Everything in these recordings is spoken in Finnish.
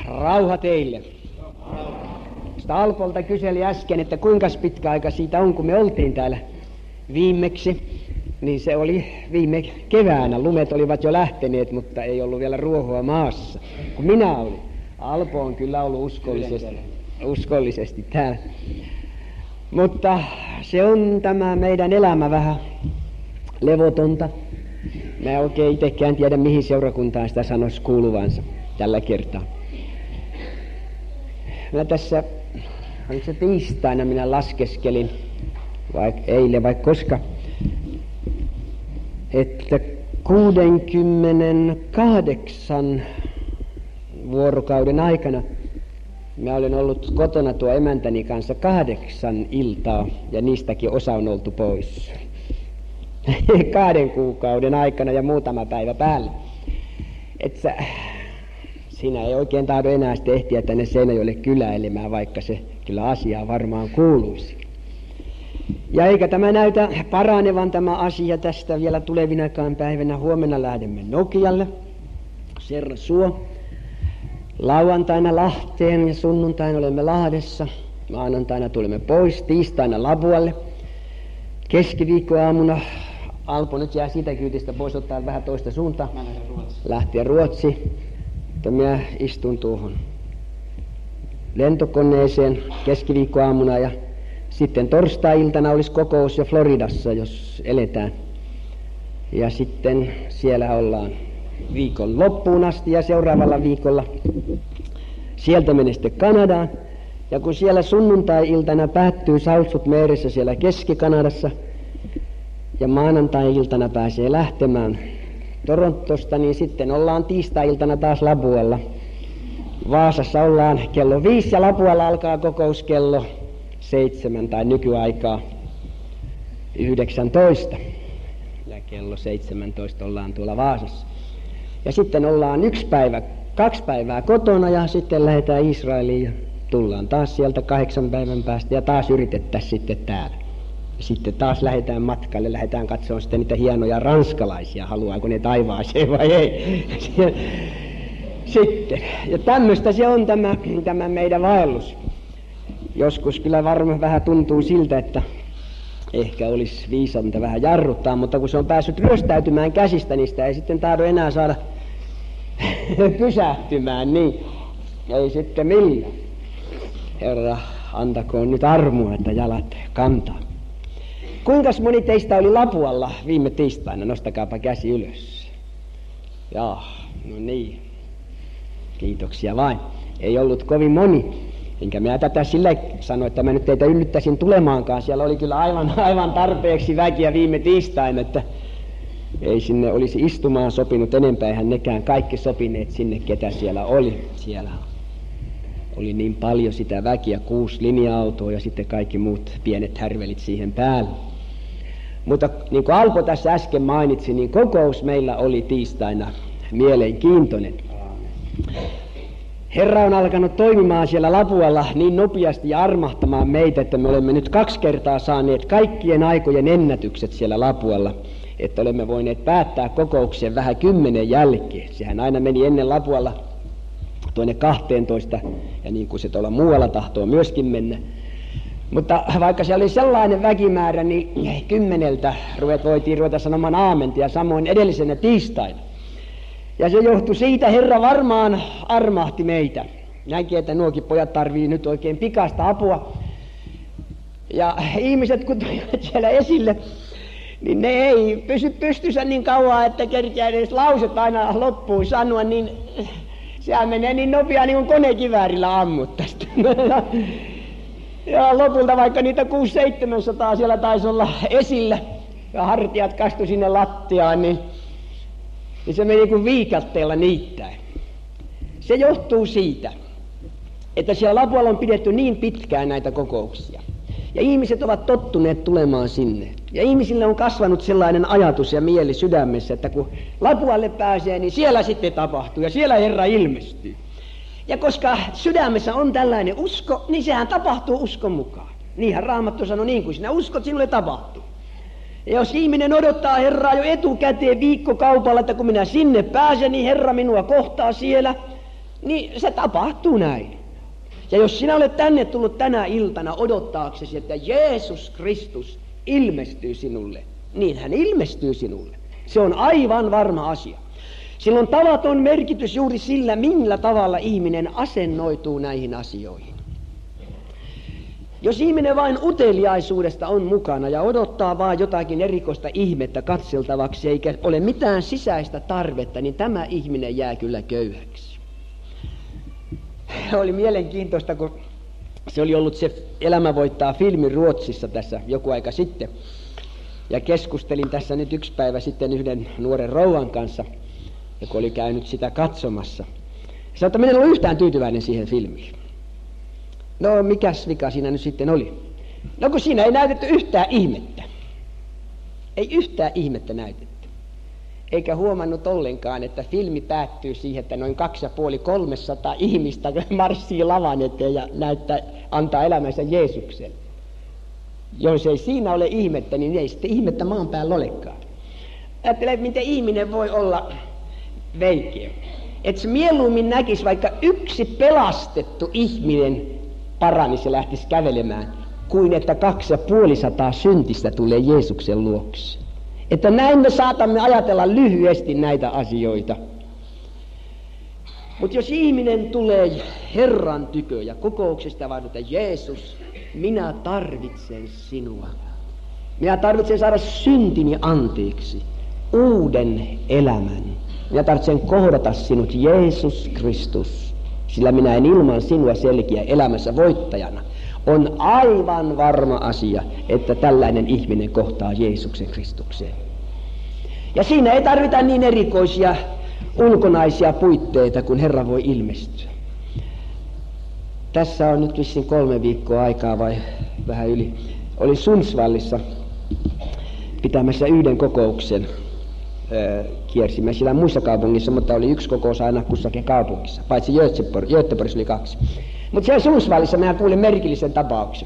Rauha teille. Sitä Alpolta kyseli äsken, että kuinka pitkä aika siitä on, kun me oltiin täällä viimeksi. Niin se oli viime keväänä. Lumet olivat jo lähteneet, mutta ei ollut vielä ruohoa maassa, kun minä olin. Alpo on kyllä ollut uskollisesti täällä. Mutta se on tämä meidän elämä vähän levotonta. Mä en oikein itsekään tiedä, mihin seurakuntaan sitä sanoisi kuuluvansa tällä kertaa. Mä tässä, oliko se tiistaina, minä laskeskelin, eilen vai koska, että 68 vuorokauden aikana mä olen ollut kotona tuo emäntäni kanssa 8 iltaa, ja niistäkin osa on oltu pois. 2 kuukauden aikana ja muutama päivä päälle. Että siinä ei oikein tahdo enää sitten ehtiä tänne Seinäjoelle kyläilemään, vaikka se kyllä asiaa varmaan kuuluisi. Ja eikä tämä näytä paranevan tämä asia tästä vielä tulevinakaan päivänä. Huomenna lähdemme Nokialle, Serra Suo. Lauantaina Lahteen ja sunnuntaina olemme Lahdessa. Maanantaina tulemme pois, tiistaina Labualle. Keskiviikkoaamuna Alpo nyt jää siitä kyytistä pois, ottaa vähän toista suuntaan. Lähtee Ruotsi. Mutta minä istun tuohon lentokoneeseen keskiviikkoaamuna ja sitten torstai-iltana olisi kokous jo Floridassa, jos eletään. Ja sitten siellä ollaan viikon loppuun asti ja seuraavalla viikolla sieltä menee sitten Kanadaan. Ja kun siellä sunnuntai-iltana päättyy South Meerissä siellä Keski-Kanadassa ja maanantai-iltana pääsee lähtemään Torontosta, niin sitten ollaan tiistai-iltana taas Labualla. Vaasassa ollaan kello 5 ja Labualla alkaa kokous kello 7 tai nykyaikaa 19. Ja kello 17 ollaan tuolla Vaasassa. Ja sitten ollaan 2 päivää kotona ja sitten lähdetään Israeliin ja tullaan taas sieltä 8 päivän päästä ja taas yritettäisiin sitten täällä. Ja sitten taas lähdetään matkalle, lähdetään katsomaan sitten niitä hienoja ranskalaisia, haluaako ne taivaaseen vai ei. Sitten, ja tämmöistä se on tämä meidän vaellus. Joskus kyllä varmaan vähän tuntuu siltä, että ehkä olisi viisainta vähän jarruttaa, mutta kun se on päässyt ryöstäytymään käsistä, niin sitä ei sitten tahdo enää saada pysähtymään, niin ei sitten millään. Herra, antakoon nyt armoa, että jalat kantaa. Kuinkas moni teistä oli Lapualla viime tiistaina? Nostakaapa käsi ylös. Jaa, no niin. Kiitoksia vain. Ei ollut kovin moni. Enkä minä tätä sillä sano, että mä nyt teitä yllyttäisin tulemaankaan. Siellä oli kyllä aivan tarpeeksi väkiä viime tiistaina, että ei sinne olisi istumaan sopinut enempää. Eihän nekään kaikki sopineet sinne, ketä siellä oli. Siellä oli niin paljon sitä väkiä, 6 linja-autoa ja sitten kaikki muut pienet härvelit siihen päälle. Mutta niin kuin Alpo tässä äsken mainitsi, niin kokous meillä oli tiistaina mielenkiintoinen. Herra on alkanut toimimaan siellä Lapualla niin nopeasti ja armahtamaan meitä, että me olemme nyt 2 kertaa saaneet kaikkien aikojen ennätykset siellä Lapualla, että olemme voineet päättää kokouksen vähän 10 jälkeen. Sehän aina meni ennen Lapualla tuonne 12 ja niin kuin se tuolla muualla tahtoo myöskin mennä. Mutta vaikka se oli sellainen väkimäärä, niin 10 voitiin ruveta sanomaan aamenta ja samoin edellisenä tiistaina. Ja se johtui siitä, Herra varmaan armahti meitä. Näki, että nuokin pojat tarvii nyt oikein pikaista apua. Ja ihmiset, kun tulivat siellä esille, niin ne ei pysy pystyssä niin kauan, että kerkeä edes lauset aina loppuun sanoa, niin sehän menee niin nopeaa, niin kuin konekiväärillä ammuttaisiin. Ja lopulta vaikka niitä 600-700 siellä taisi olla esillä ja hartiat kastui sinne lattiaan, niin se meni kuin viikatteella niittäin. Se johtuu siitä, että siellä Lapualla on pidetty niin pitkään näitä kokouksia. Ja ihmiset ovat tottuneet tulemaan sinne. Ja ihmisille on kasvanut sellainen ajatus ja mieli sydämessä, että kun Lapualle pääsee, niin siellä sitten tapahtuu ja siellä Herra ilmestyy. Ja koska sydämessä on tällainen usko, niin sehän tapahtuu uskon mukaan. Niinhän Raamattu sanoi, niin kuin sinä uskot, sinulle tapahtuu. Ja jos ihminen odottaa Herraa jo etukäteen viikkokaupalla, että kun minä sinne pääsen, niin Herra minua kohtaa siellä, Niin se tapahtuu näin. Ja jos sinä olet tänne tullut tänä iltana odottaaksesi, että Jeesus Kristus ilmestyy sinulle, niin hän ilmestyy sinulle. Se on aivan varma asia. Sillä on tavaton merkitys juuri sillä, millä tavalla ihminen asennoituu näihin asioihin. Jos ihminen vain uteliaisuudesta on mukana ja odottaa vain jotakin erikoista ihmettä katseltavaksi eikä ole mitään sisäistä tarvetta, niin tämä ihminen jää kyllä köyhäksi. Oli mielenkiintoista, kun se oli ollut se Elämä voittaa -filmi Ruotsissa tässä joku aika sitten. Ja keskustelin tässä nyt yksi päivä sitten yhden nuoren rouvan kanssa, joka oli käynyt sitä katsomassa. Sanoi, että minä en ollut yhtään tyytyväinen siihen filmiin. No, mikäs vika siinä nyt sitten oli? No, kun siinä ei näytetty yhtään ihmettä. Ei yhtään ihmettä näytetty. Eikä huomannut ollenkaan, että filmi päättyy siihen, että noin 250-300 ihmistä marssii lavan eteen ja antaa elämänsä Jeesukselle. Jos ei siinä ole ihmettä, niin ei sitten ihmettä maan päällä olekaan. Ajattele, miten ihminen voi olla veikeä. Että se mieluummin näkisi vaikka yksi pelastettu ihminen paranisi ja lähtisi kävelemään, kuin että 250 syntistä tulee Jeesuksen luokse. Että näin me saatamme ajatella lyhyesti näitä asioita. Mutta jos ihminen tulee Herran tykö ja kokouksesta vaan, että Jeesus, minä tarvitsen sinua. Minä tarvitsen saada syntini anteeksi, uuden elämän. Minä tarvitsen kohdata sinut, Jeesus Kristus, sillä minä en ilman sinua selkiä elämässä voittajana. On aivan varma asia, että tällainen ihminen kohtaa Jeesuksen Kristukseen. Ja siinä ei tarvita niin erikoisia ulkonaisia puitteita, kun Herra voi ilmestyä. Tässä on nyt vissiin 3 viikkoa aikaa vai vähän yli. Olin Sundsvallissa pitämässä yhden kokouksen. Kiersimme siellä muissa kaupungissa, mutta oli yksi kokous aina kussakin kaupungissa. Paitsi Göteborgissa oli 2. Mutta siellä Sundsvallissa minä kuulin merkillisen tapauksen.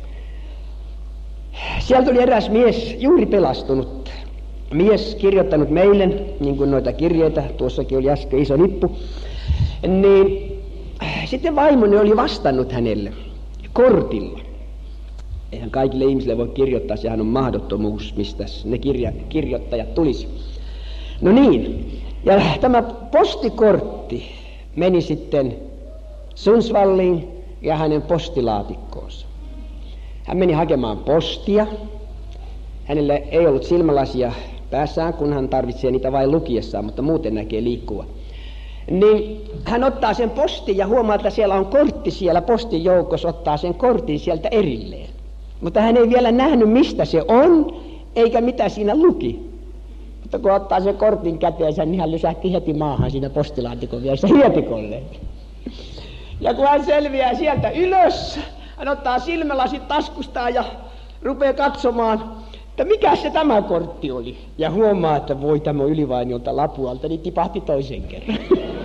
Sieltä oli eräs mies, juuri pelastunut mies, kirjoittanut meille, niin kuin noita kirjeitä, tuossakin oli äsken iso nippu, niin sitten vaimoni oli vastannut hänelle kortilla. Eihän kaikille ihmisille voi kirjoittaa, sehän on mahdottomuus, mistä ne kirjoittajat tulisi. No niin, ja tämä postikortti meni sitten Sundsvalliin ja hänen postilaatikkoonsa. Hän meni hakemaan postia. Hänelle ei ollut silmälasia päässään, kun hän tarvitsee niitä vain lukiessaan, mutta muuten näkee liikkua. Niin hän ottaa sen postin ja huomaa, että siellä on kortti siellä postin joukossa, ottaa sen kortin sieltä erilleen. Mutta hän ei vielä nähnyt, mistä se on, eikä mitä siinä luki. Mutta kun ottaa sen kortin käteensä, niin hän lysähti heti maahan siinä postilaatikon vieressä hietikolle. Ja kun hän selviää sieltä ylös, hän ottaa silmälasit taskustaan ja rupeaa katsomaan, että mikä se tämä kortti oli. Ja huomaa, että voi tämä Ylivainiolta Lapualta, niin tipahti toisen kerran.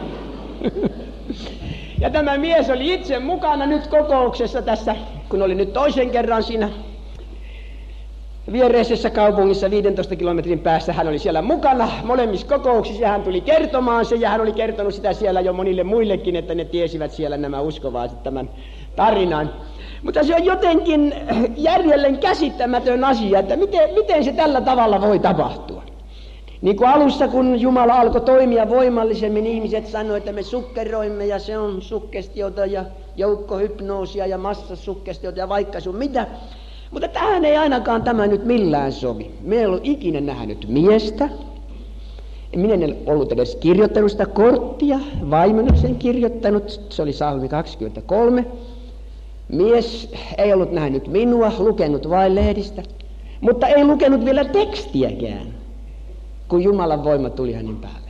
Ja tämä mies oli itse mukana nyt kokouksessa tässä, kun oli nyt toisen kerran siinä viereisessä kaupungissa 15 kilometrin päässä. Hän oli siellä mukana molemmissa kokouksissa ja hän tuli kertomaan sen ja hän oli kertonut sitä siellä jo monille muillekin, että ne tiesivät siellä nämä uskovaiset tämän tarinan. Mutta se on jotenkin järjellen käsittämätön asia, että miten se tällä tavalla voi tapahtua. Niin kuin alussa, kun Jumala alkoi toimia voimallisemmin, ihmiset sanoivat, että me sukkeroimme ja se on sukkestiota ja joukkohypnoosia ja massasukkestiota ja vaikka sun mitä. Mutta tähän ei ainakaan tämä nyt millään sovi. Minä en ollut ikinä nähnyt miestä. Minä en ollut edes kirjoittanut sitä korttia. Vaimoni sen kirjoittanut. Se oli Psalmi 23. Mies ei ollut nähnyt minua, lukenut vain lehdistä. Mutta ei lukenut vielä tekstiäkään, kun Jumalan voima tuli hänen päälleen.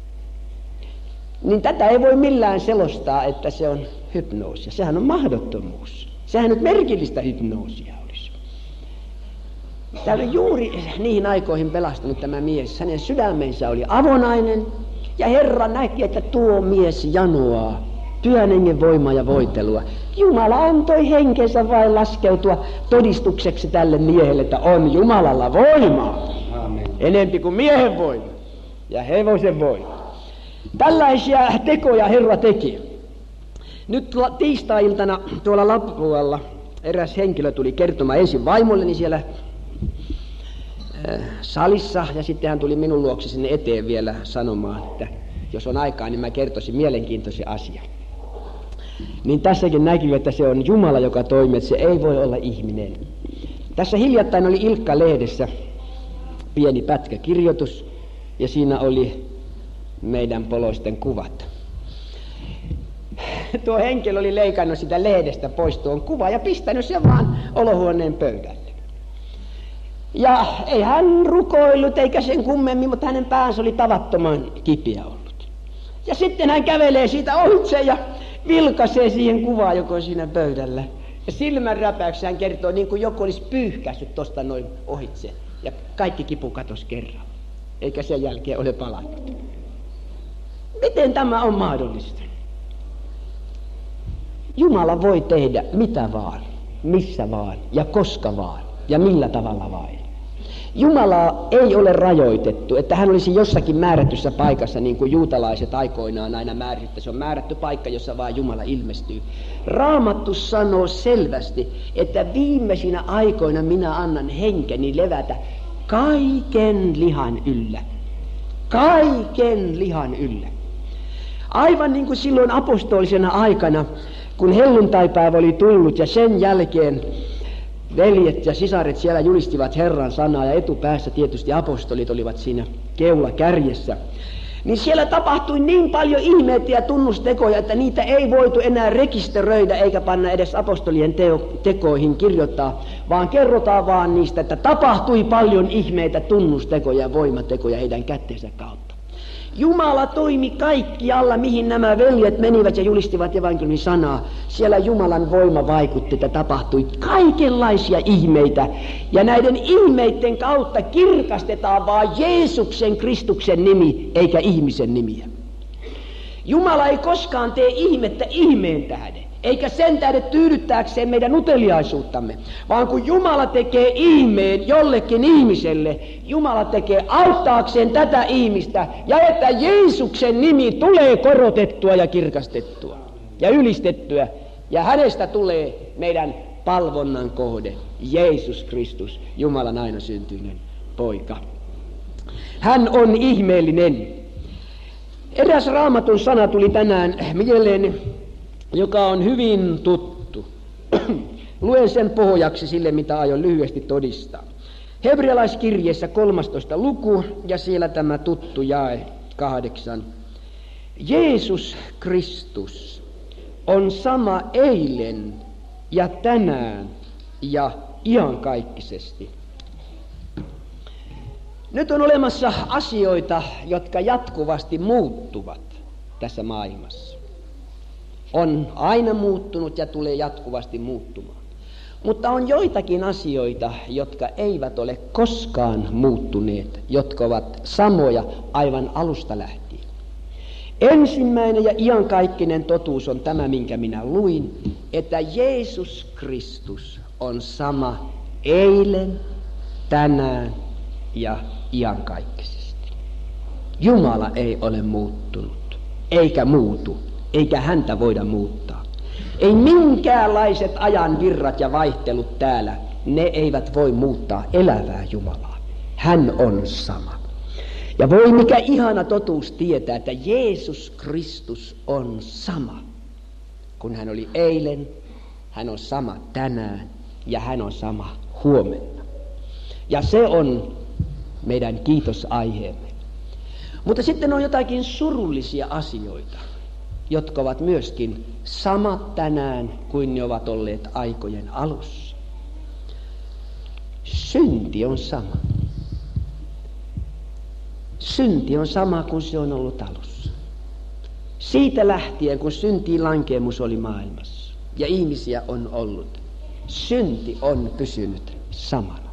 Niin tätä ei voi millään selostaa, että se on hypnoosia. Sehän on mahdottomuus. Sehän nyt merkillistä hypnoosia olisi. Täällä juuri niihin aikoihin pelastunut tämä mies. Hänen sydämensä oli avonainen ja Herra näki, että tuo mies janoaa Pyhän Hengen voimaa ja voitelua. Jumala antoi henkensä vain laskeutua todistukseksi tälle miehelle, että on Jumalalla voimaa. Amen. Enempi kuin miehen voima ja hevosen voima. Tällaisia tekoja Herra teki. Nyt tiistai-iltana tuolla Lapualla eräs henkilö tuli kertomaan ensin vaimolleni siellä salissa, ja sitten hän tuli minun luokse sinne eteen vielä sanomaan, että jos on aikaa, niin mä kertoisin mielenkiintoisen asian. Niin tässäkin näkyy, että se on Jumala, joka toimii, että se ei voi olla ihminen. Tässä hiljattain oli Ilkka-lehdessä pieni pätkäkirjoitus, ja siinä oli meidän poloisten kuvat. Tuo henkilö oli leikannut sitä lehdestä pois tuon kuvan ja pistänyt sen vaan olohuoneen pöydälle. Ja ei hän rukoillut eikä sen kummemmin, mutta hänen päänsä oli tavattoman kipeä ollut. Ja sitten hän kävelee siitä ohitse ja vilkaisee siihen kuvaan, joka on siinä pöydällä. Ja silmänräpäyksessä hän kertoo, niin kuin joku olisi pyyhkässyt tosta noin ohitse. Ja kaikki kipu katosi kerran, eikä sen jälkeen ole palannut. Miten tämä on mahdollista? Jumala voi tehdä mitä vaan, missä vaan ja koska vaan ja millä tavalla vaan. Jumalaa ei ole rajoitettu, että hän olisi jossakin määrätyssä paikassa, niin kuin juutalaiset aikoinaan aina määrättivät, että se on määrätty paikka, jossa vaan Jumala ilmestyy. Raamattu sanoo selvästi, että viimeisinä aikoina minä annan henkeni levätä kaiken lihan yllä. Kaiken lihan yllä. Aivan niin kuin silloin apostolisena aikana, kun helluntaipäivä oli tullut ja sen jälkeen veljet ja sisaret siellä julistivat Herran sanaa ja etupäässä tietysti apostolit olivat siinä keula kärjessä. Niin siellä tapahtui niin paljon ihmeitä ja tunnustekoja, että niitä ei voitu enää rekisteröidä eikä panna edes apostolien tekoihin kirjoittaa, vaan kerrotaan vaan niistä, että tapahtui paljon ihmeitä, tunnustekoja ja voimatekoja heidän kätteensä kautta. Jumala toimi kaikkialla, mihin nämä veljet menivät ja julistivat evankeliumin sanaa. Siellä Jumalan voima vaikutti, että tapahtui kaikenlaisia ihmeitä. Ja näiden ihmeiden kautta kirkastetaan vaan Jeesuksen Kristuksen nimi, eikä ihmisen nimiä. Jumala ei koskaan tee ihmettä ihmeen tähden, eikä sen tähden tyydyttääkseen meidän uteliaisuuttamme, vaan kun Jumala tekee ihmeen jollekin ihmiselle, Jumala tekee auttaakseen tätä ihmistä, ja että Jeesuksen nimi tulee korotettua ja kirkastettua ja ylistettyä, ja hänestä tulee meidän palvonnan kohde, Jeesus Kristus, Jumalan ainoasyntyinen poika. Hän on ihmeellinen. Eräs Raamatun sana tuli tänään mieleeni, joka on hyvin tuttu. Luen sen pohjaksi sille, mitä aion lyhyesti todistaa. Hebrealaiskirjeessä 13. luku ja siellä tämä tuttu jae 8. Jeesus Kristus on sama eilen ja tänään ja iankaikkisesti. Nyt on olemassa asioita, jotka jatkuvasti muuttuvat tässä maailmassa. On aina muuttunut ja tulee jatkuvasti muuttumaan. Mutta on joitakin asioita, jotka eivät ole koskaan muuttuneet, jotka ovat samoja aivan alusta lähtien. Ensimmäinen ja iankaikkinen totuus on tämä, minkä minä luin, että Jeesus Kristus on sama eilen, tänään ja iankaikkisesti. Jumala ei ole muuttunut, eikä muutu, eikä häntä voida muuttaa. Ei minkäänlaiset ajan virrat ja vaihtelut täällä, ne eivät voi muuttaa elävää Jumalaa. Hän on sama. Ja voi mikä ihana totuus tietää, että Jeesus Kristus on sama. Kun hän oli eilen, hän on sama tänään ja hän on sama huomenna. Ja se on meidän kiitosaiheemme. Mutta sitten on jotakin surullisia asioita, jotka ovat myöskin samat tänään kuin ne ovat olleet aikojen alussa. Synti on sama. Synti on sama kuin se on ollut alussa. Siitä lähtien, kun syntiin lankeemus oli maailmassa ja ihmisiä on ollut, synti on pysynyt samana.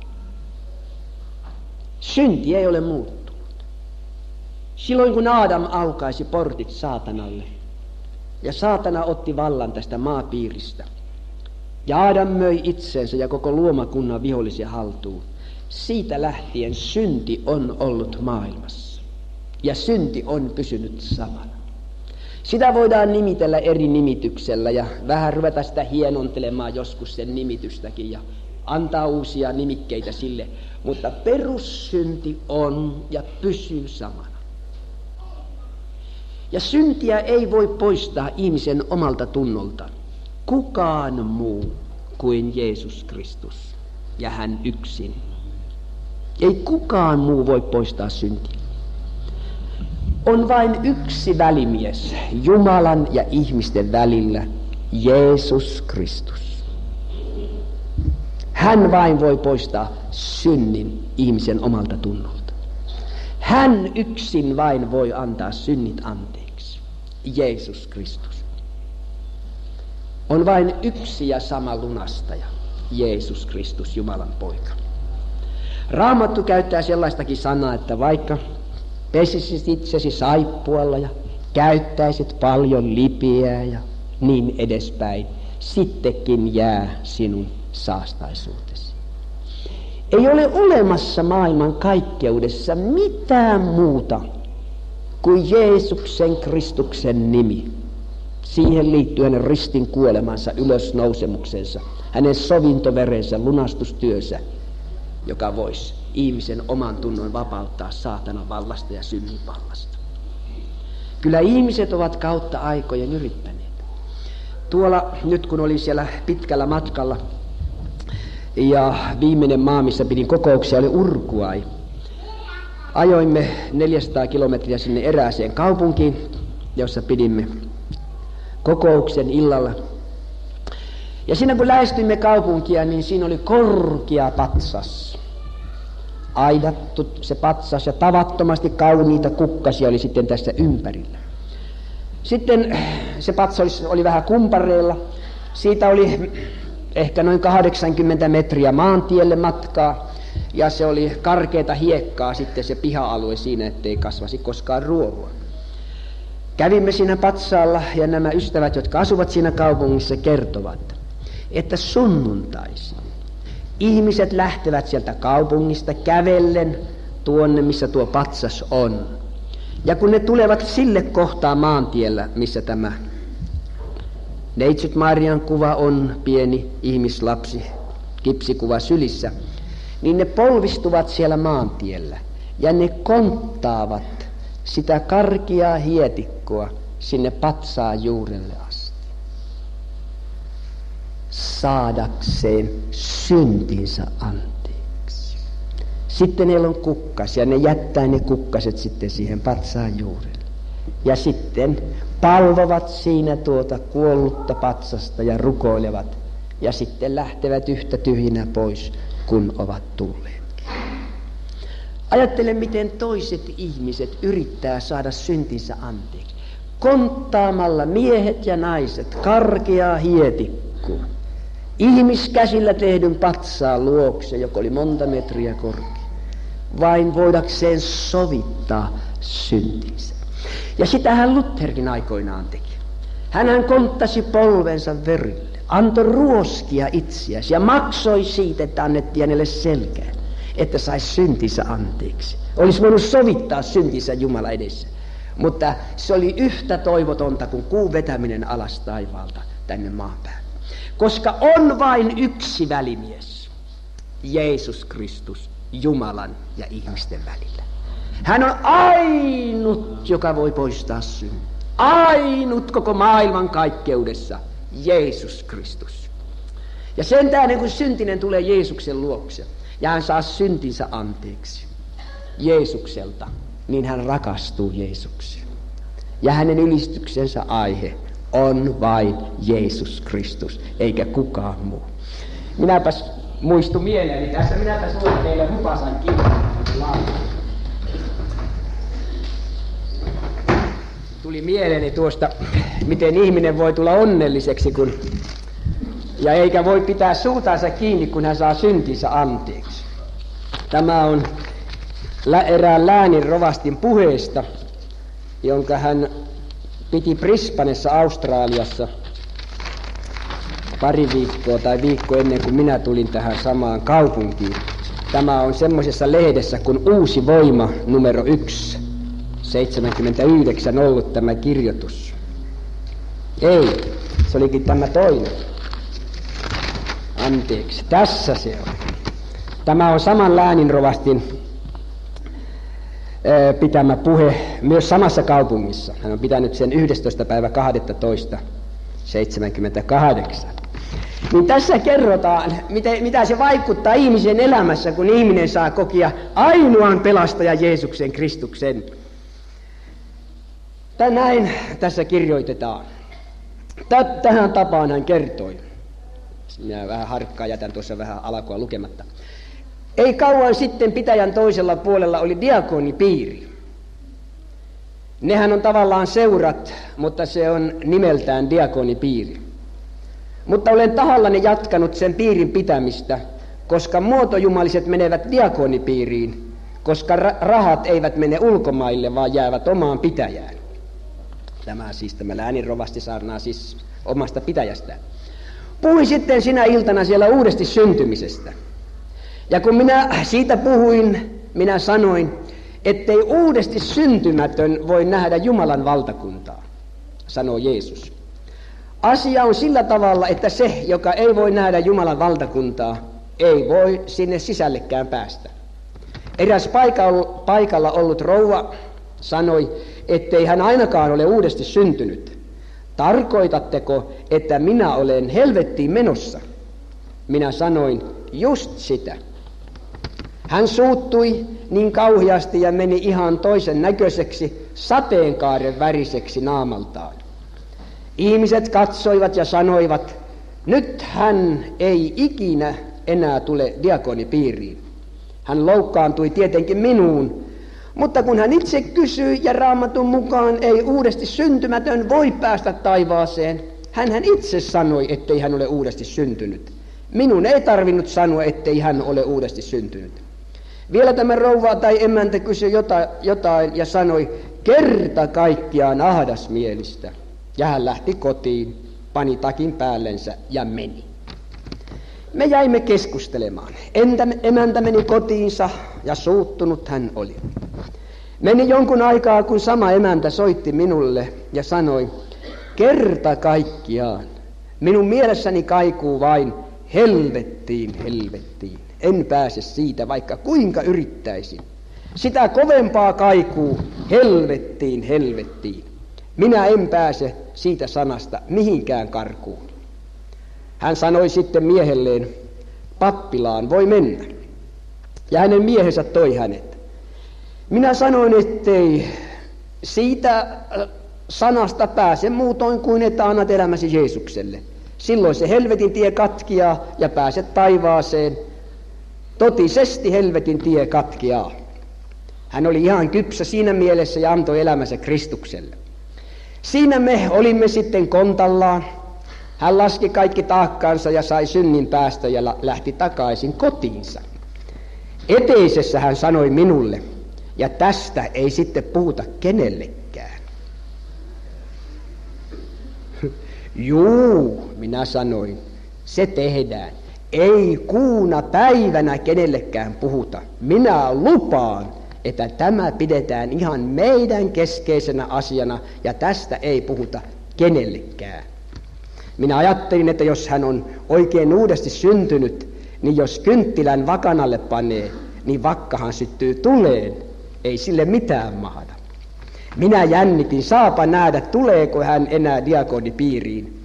Synti ei ole muuttunut. Silloin kun Aadam aukaisi portit saatanalle, ja saatana otti vallan tästä maapiiristä, ja Aadam möi itsensä ja koko luomakunnan vihollisia haltuun, siitä lähtien synti on ollut maailmassa. ja synti on pysynyt samana. Sitä voidaan nimitellä eri nimityksellä ja vähän ruveta sitä hienontelemaan joskus sen nimitystäkin ja antaa uusia nimikkeitä sille, mutta perussynti on ja pysyy samana. Ja syntiä ei voi poistaa ihmisen omalta tunnolta kukaan muu kuin Jeesus Kristus ja hän yksin. Ei kukaan muu voi poistaa syntiä. On vain yksi välimies Jumalan ja ihmisten välillä, Jeesus Kristus. Hän vain voi poistaa synnin ihmisen omalta tunnolta. Hän yksin vain voi antaa synnit anteeksi, Jeesus Kristus. On vain yksi ja sama lunastaja, Jeesus Kristus, Jumalan poika. Raamattu käyttää sellaistakin sanaa, että vaikka pesisit itsesi saippualla ja käyttäisit paljon lipeää ja niin edespäin, sittenkin jää sinun saastaisuutesi. Ei ole olemassa maailman kaikkeudessa mitään muuta kuin Jeesuksen Kristuksen nimi. Siihen liittyy hänen ristin kuolemansa, ylösnousemuksensa, hänen sovintoverensä, lunastustyönsä, joka voisi ihmisen oman tunnon vapauttaa saatanan vallasta ja synnin vallasta. Kyllä ihmiset ovat kautta aikojen yrittäneet. Tuolla nyt kun olin siellä pitkällä matkalla ja viimeinen maa, missä pidin kokouksia, oli Uruguay. Ajoimme 400 kilometriä sinne erääseen kaupunkiin, jossa pidimme kokouksen illalla. Ja siinä kun lähestyimme kaupunkia, niin siinä oli korkea patsas. Aidattu se patsas ja tavattomasti kauniita kukkasia oli sitten tässä ympärillä. Sitten se patsas oli vähän kumpareilla. Siitä oli ehkä noin 80 metriä maantielle matkaa. Ja se oli karkeata hiekkaa sitten se piha-alue siinä, ettei kasvasi koskaan ruohoa. Kävimme siinä patsaalla ja nämä ystävät, jotka asuvat siinä kaupungissa, kertovat, että sunnuntaisin ihmiset lähtevät sieltä kaupungista kävellen tuonne, missä tuo patsas on. Ja kun ne tulevat sille kohtaa maantiellä, missä tämä Neitsyt Marian kuva on, pieni ihmislapsi, kipsikuva sylissä, niin ne polvistuvat siellä maantiellä ja ne konttaavat sitä karkeaa hietikkoa sinne patsaan juurelle asti, saadakseen syntinsä anteeksi. Sitten heillä on kukkasia, ne jättää ne kukkaset sitten siihen patsaan juurelle. Ja sitten palvovat siinä tuota kuollutta patsasta ja rukoilevat. Ja sitten lähtevät yhtä tyhjinä pois, kun ovat tulleet. Ajattele, miten toiset ihmiset yrittää saada syntinsä anteeksi. Konttaamalla miehet ja naiset karkeaa hietikkoa. Ihmiskäsillä tehdyn patsaan luokse, joka oli monta metriä korkea. Vain voidakseen sovittaa syntinsä. Ja sitähän Lutherkin aikoinaan teki. Hänhän konttasi polvensa verille, antoi ruoskia itseäsi ja maksoi siitä, että annettiin hänelle selkään, että saisi syntinsä anteeksi. Olisi voinut sovittaa syntinsä Jumala edessä. Mutta se oli yhtä toivotonta kuin kuun vetäminen alas taivaalta tänne maan päälle. Koska on vain yksi välimies, Jeesus Kristus, Jumalan ja ihmisten välillä. Hän on ainut, joka voi poistaa synnin. Ainut koko maailman kaikkeudessa, Jeesus Kristus. Ja sen tähden, kun syntinen tulee Jeesuksen luokse ja hän saa syntinsä anteeksi Jeesukselta, niin hän rakastuu Jeesukseen. Ja hänen ylistyksensä aihe on vain Jeesus Kristus, eikä kukaan muu. Minäpäs muistun mieleeni tässä, minäpäs luen teille Hupasan kirjan. Tuli mieleeni tuosta, miten ihminen voi tulla onnelliseksi, ja eikä voi pitää suutansa kiinni, kun hän saa syntinsä anteeksi. Tämä on erään läänin rovastin puheesta, jonka hän piti Brisbanessa Australiassa pari viikkoa tai viikko ennen kuin minä tulin tähän samaan kaupunkiin. Tämä on semmoisessa lehdessä kuin Uusi Voima numero 1. 79 ollut tämä kirjoitus. Ei, se olikin tämä toinen. Anteeksi, tässä se on. Tämä on saman lääninrovastin pitämä puhe myös samassa kaupungissa. Hän on pitänyt sen 11.12.78. Niin tässä kerrotaan, mitä se vaikuttaa ihmisen elämässä, kun ihminen saa kokia ainoan pelastaja Jeesuksen Kristuksen. Näin tässä kirjoitetaan. Tähän tapaan hän kertoi. Minä vähän harkkaa jätän tuossa vähän alkua lukematta. Ei kauan sitten pitäjän toisella puolella oli diakonipiiri. Nehän on tavallaan seurat, mutta se on nimeltään diakonipiiri. Mutta olen tahallani jatkanut sen piirin pitämistä, koska muotojumaliset menevät diakonipiiriin, koska rahat eivät mene ulkomaille, vaan jäävät omaan pitäjään. Tämä lääninrovasti saarnaa siis omasta pitäjästään. Puhuin sitten sinä iltana siellä uudesti syntymisestä. Ja kun minä siitä puhuin, minä sanoin, ettei uudesti syntymätön voi nähdä Jumalan valtakuntaa, sanoo Jeesus. Asia on sillä tavalla, että se, joka ei voi nähdä Jumalan valtakuntaa, ei voi sinne sisällekään päästä. Eräs paikalla ollut rouva sanoi, ettei hän ainakaan ole uudesti syntynyt. Tarkoitatteko, että minä olen helvettiin menossa? Minä sanoin, just sitä. Hän suuttui niin kauheasti ja meni ihan toisen näköiseksi, sateenkaaren väriseksi naamaltaan. Ihmiset katsoivat ja sanoivat, nyt hän ei ikinä enää tule diakonipiiriin. Hän loukkaantui tietenkin minuun, mutta kun hän itse kysyi ja Raamatun mukaan ei uudesti syntymätön voi päästä taivaaseen, hän itse sanoi, ettei hän ole uudesti syntynyt. Minun ei tarvinnut sanoa, ettei hän ole uudesti syntynyt. Vielä tämä rouva tai emäntä kysyi jotain ja sanoi, kerta kaikkiaan ahdasmielistä. Ja hän lähti kotiin, pani takin päällensä ja meni. Me jäimme keskustelemaan. Emäntä meni kotiinsa ja suuttunut hän oli. Meni jonkun aikaa, kun sama emäntä soitti minulle ja sanoi, kerta kaikkiaan, minun mielessäni kaikuu vain helvettiin, helvettiin. En pääse siitä, vaikka kuinka yrittäisin. Sitä kovempaa kaikuu helvettiin, helvettiin. Minä en pääse siitä sanasta mihinkään karkuun. Hän sanoi sitten miehelleen, pappilaan voi mennä. Ja hänen miehensä toi hänet. Minä sanoin, ettei siitä sanasta pääse muutoin kuin, että annat elämäsi Jeesukselle. Silloin se helvetin tie katkeaa ja pääset taivaaseen. Totisesti helvetin tie katkeaa. Hän oli ihan kypsä siinä mielessä ja antoi elämänsä Kristukselle. Siinä me olimme sitten kontallaan. Hän laski kaikki taakkansa ja sai synnin päästä ja lähti takaisin kotiinsa. Eteisessä hän sanoi minulle, ja tästä ei sitten puhuta kenellekään. Juu, minä sanoin, se tehdään. Ei kuuna päivänä kenellekään puhuta. Minä lupaan, että tämä pidetään ihan meidän keskeisenä asiana ja tästä ei puhuta kenellekään. Minä ajattelin, että jos hän on oikein uudesti syntynyt, niin jos kynttilän vakanalle panee, niin vakkahan syttyy tuleen. Ei sille mitään mahda. Minä jännitin, saapa nähdä, tuleeko hän enää diakonipiiriin.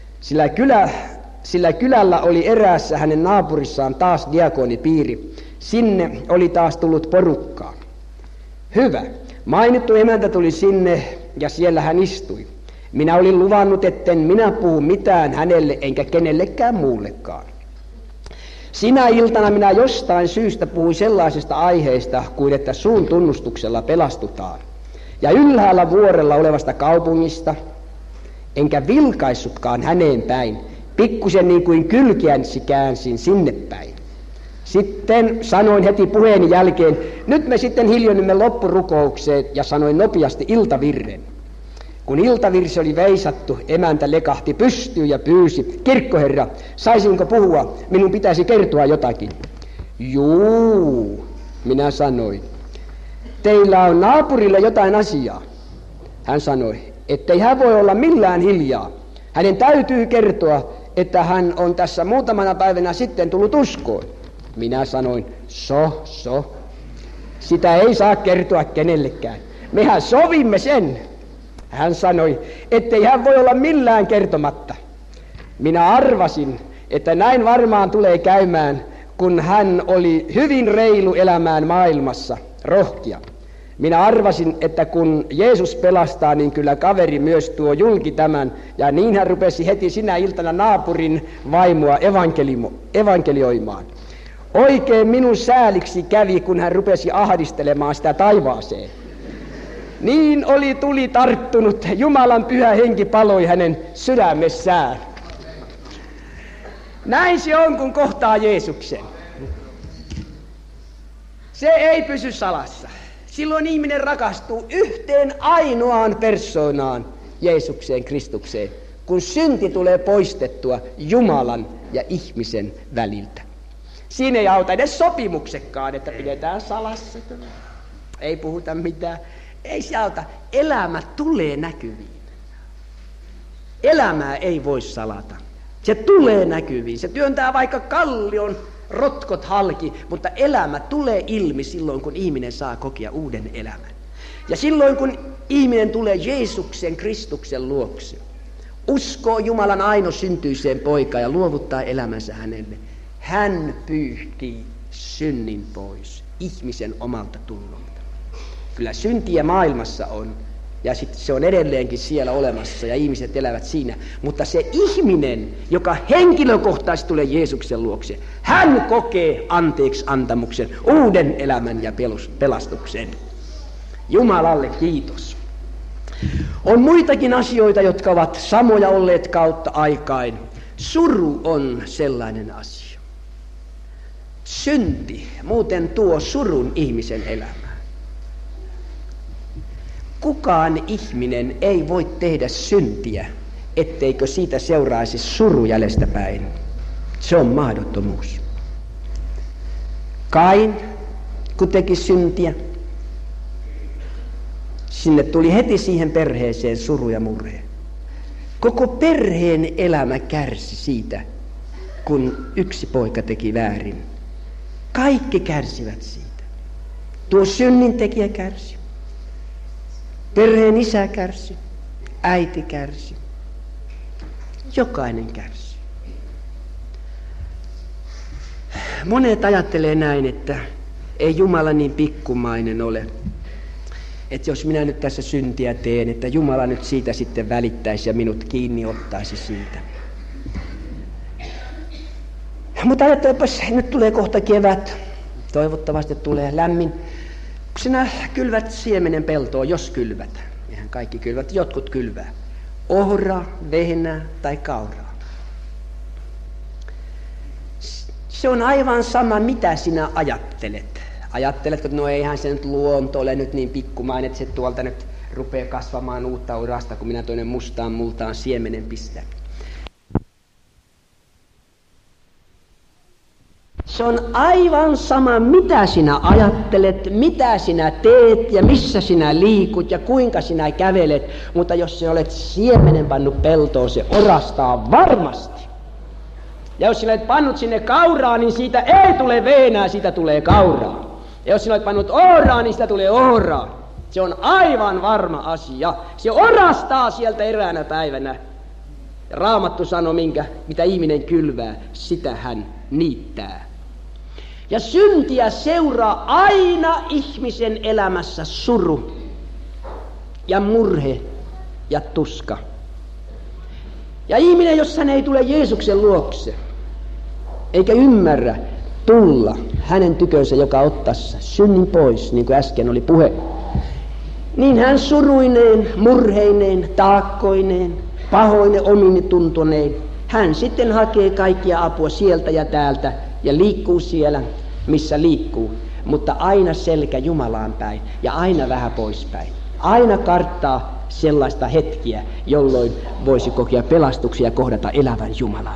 Sillä kylällä oli eräässä hänen naapurissaan taas diakonipiiri. Sinne oli taas tullut porukkaa. Hyvä. Mainittu emäntä tuli sinne ja siellä hän istui. Minä olin luvannut, etten minä puhu mitään hänelle enkä kenellekään muullekaan. Sinä iltana minä jostain syystä puhuin sellaisesta aiheesta kuin että suun tunnustuksella pelastutaan. Ja ylhäällä vuorella olevasta kaupungista, enkä vilkaissutkaan häneen päin, pikkusen niin kuin kylkiänsä käänsin sinne päin. Sitten sanoin heti puheeni jälkeen, nyt me sitten hiljennymme loppurukoukseen ja sanoin nopeasti iltavirren. Kun iltavirsi oli veisattu, emäntä lekahti pystyyn ja pyysi, kirkkoherra, saisinko puhua, minun pitäisi kertoa jotakin. Juu, minä sanoin. teillä on naapurille jotain asiaa. Hän sanoi, ettei hän voi olla millään hiljaa. Hänen täytyy kertoa, että hän on tässä muutamana päivänä sitten tullut uskoon. Minä sanoin, so. Sitä ei saa kertoa kenellekään. Mehän sovimme sen. Hän sanoi, ettei hän voi olla millään kertomatta. Minä arvasin, että näin varmaan tulee käymään, kun hän oli hyvin reilu elämään maailmassa, rohkea. Minä arvasin, että kun Jeesus pelastaa, niin kyllä kaveri myös tuo julki tämän. Ja niin hän rupesi heti sinä iltana naapurin vaimoa evankelioimaan. Oikein minun sääliksi kävi, kun hän rupesi ahdistelemaan sitä taivaaseen. Niin oli tuli tarttunut, Jumalan pyhä henki paloi hänen sydämessään. Näin se on, kun kohtaa Jeesuksen. Se ei pysy salassa. Silloin ihminen rakastuu yhteen ainoaan persoonaan, Jeesukseen, Kristukseen, kun synti tulee poistettua Jumalan ja ihmisen väliltä. Siinä ei auta edes sopimuksekaan, että pidetään salassa. Ei puhuta mitään. Ei se auta. Elämä tulee näkyviin. Elämää ei voi salata. Se tulee näkyviin. Se työntää vaikka kallion rotkot halki, mutta elämä tulee ilmi silloin, kun ihminen saa kokea uuden elämän. Ja silloin, kun ihminen tulee Jeesuksen, Kristuksen luokse, uskoo Jumalan ainosyntyiseen poikaan ja luovuttaa elämänsä hänelle, hän pyyhkii synnin pois ihmisen omalta tunnolta. Kyllä syntiä maailmassa on, ja sitten se on edelleenkin siellä olemassa, ja ihmiset elävät siinä. Mutta se ihminen, joka henkilökohtaisesti tulee Jeesuksen luokse, hän kokee anteeksi antamuksen, uuden elämän ja pelastuksen. Jumalalle kiitos. On muitakin asioita, jotka ovat samoja olleet kautta aikain. Suru on sellainen asia. Synti muuten tuo surun ihmisen elämään. Kukaan ihminen ei voi tehdä syntiä, etteikö siitä seuraisi suru jäljestäpäin. Se on mahdottomuus. Kain, kun teki syntiä, sinne tuli heti siihen perheeseen suru ja murhe. Koko perheen elämä kärsi siitä, kun yksi poika teki väärin. Kaikki kärsivät siitä. Tuo synnintekijä kärsi. Perheen isä kärsi, äiti kärsi, jokainen kärsi. Monet ajattelee näin, että ei Jumala niin pikkumainen ole, että jos minä nyt tässä syntiä teen, että Jumala nyt siitä sitten välittäisi ja minut kiinni ottaisi siitä. Mutta ajattelepas, nyt tulee kohta kevät, toivottavasti tulee lämmin. Kun sinä kylvät siemenen peltoa, jos kylvät, eihän kaikki kylvät, jotkut kylvää, ohraa, vehnää tai kauraa. Se on aivan sama, mitä sinä ajattelet. Ajatteletko, että no eihän se nyt luonto ole nyt niin pikkumainen, että se tuolta nyt rupeaa kasvamaan uutta urasta, kun minä tuonne mustaan multaan siemenen pistän. Se on aivan sama, mitä sinä ajattelet, mitä sinä teet ja missä sinä liikut ja kuinka sinä kävelet, mutta jos sinä olet siemenen pannut peltoon, se orastaa varmasti. Ja jos sinä olet pannut sinne kauraa, niin siitä ei tule vehnää, siitä tulee kauraa. Ja jos sinä olet pannut ohraa, niin siitä tulee ohraa. Se on aivan varma asia. Se orastaa sieltä eräänä päivänä. Raamattu sanoo, mitä ihminen kylvää, sitä hän niittää. Ja syntiä seuraa aina ihmisen elämässä suru ja murhe ja tuska. Ja ihminen, jos hän ei tule Jeesuksen luokse, eikä ymmärrä tulla hänen tykönsä, joka ottaisi synnin pois, niin kuin äsken oli puhe, niin hän suruineen, murheineen, taakkoineen, pahoinen omine tuntoneen, hän sitten hakee kaikkia apua sieltä ja täältä ja liikkuu siellä, missä liikkuu, mutta aina selkä Jumalaan päin ja aina vähän poispäin. Aina karttaa sellaista hetkiä, jolloin voisi kokea pelastuksia ja kohdata elävän Jumalan.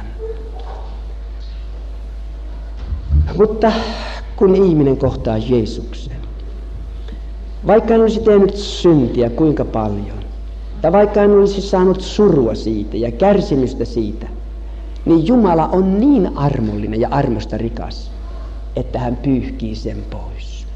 Mutta kun ihminen kohtaa Jeesuksen, Vaikka hän olisi tehnyt syntiä kuinka paljon, tai vaikka hän olisi saanut surua siitä ja kärsimystä siitä, niin Jumala on niin armollinen ja armosta rikas, että hän pyyhkii sen pois.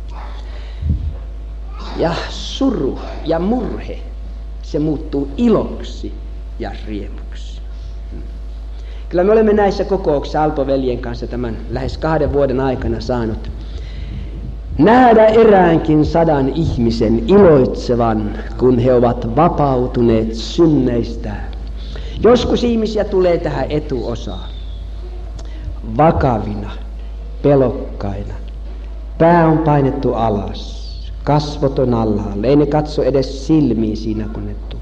Ja suru ja murhe, se muuttuu iloksi ja riemuksi. Kyllä me olemme näissä kokouksissa Alpo-veljen kanssa tämän lähes 2 vuoden aikana saanut nähdä eräänkin 100 ihmisen iloitsevan, kun he ovat vapautuneet synneistään. Joskus ihmisiä tulee tähän etuosaan vakavina, pelokkaina. Pää on painettu alas, kasvot on alhaalle. Ei ne katso edes silmiin siinä, kun ne tulee.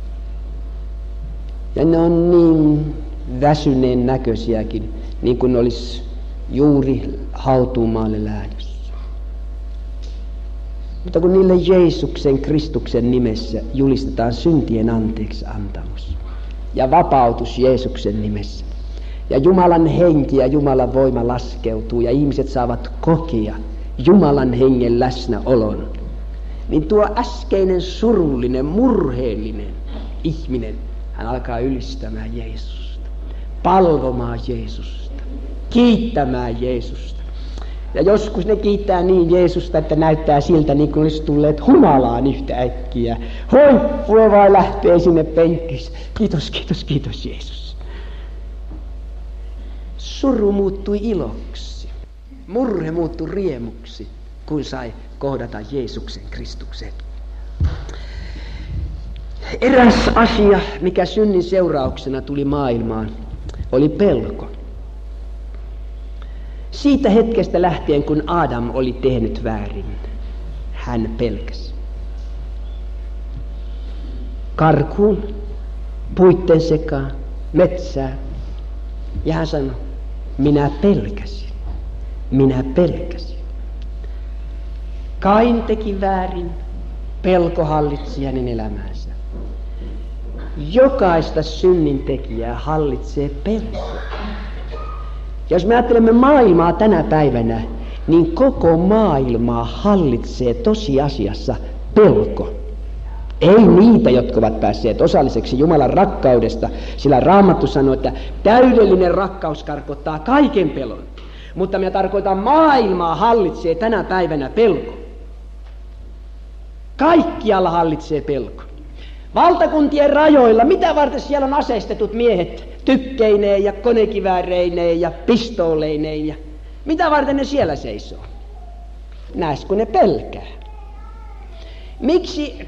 Ja ne on niin väsyneen näköisiäkin, niin kuin ne olisi juuri hautuumaalle lähdössä. Mutta kun niille Jeesuksen, Kristuksen nimessä julistetaan syntien anteeksi antamus ja vapautus Jeesuksen nimessä, ja Jumalan henki ja Jumalan voima laskeutuu ja ihmiset saavat kokea Jumalan hengen läsnäolon, niin tuo äskeinen surullinen, murheellinen ihminen, hän alkaa ylistämään Jeesusta, palvomaan Jeesusta, kiittämään Jeesusta. Ja joskus ne kiittää niin Jeesusta, että näyttää siltä niin kuin olisi tulleet humalaan yhtä äkkiä. Voi vai lähtee sinne penkkiin. Kiitos, kiitos, kiitos Jeesus. Suru muuttui iloksi. Murhe muuttui riemuksi, kun sai kohdata Jeesuksen Kristuksen. Eräs asia, mikä synnin seurauksena tuli maailmaan, oli pelko. Siitä hetkestä lähtien, kun Adam oli tehnyt väärin, hän pelkäsi. Karkuun, puitten sekaan, metsään. Ja hän sanoi, minä pelkäsin. Kain teki väärin, pelko hallitsi hänen elämäänsä. Jokaista synnintekijää hallitsee pelko. Jos me ajattelemme maailmaa tänä päivänä, niin koko maailmaa hallitsee tosiasiassa pelko. Ei niitä, jotka ovat päässeet osalliseksi Jumalan rakkaudesta, sillä Raamattu sanoo, että täydellinen rakkaus karkottaa kaiken pelon. Mutta minä tarkoitan, maailmaa hallitsee tänä päivänä pelko. Kaikkialla hallitsee pelko. Valtakuntien rajoilla, mitä varten siellä on aseistetut miehet tykkeineen ja konekivääreineen ja pistooleineen ja mitä varten ne siellä seisoo? Näes, kun ne pelkää. Miksi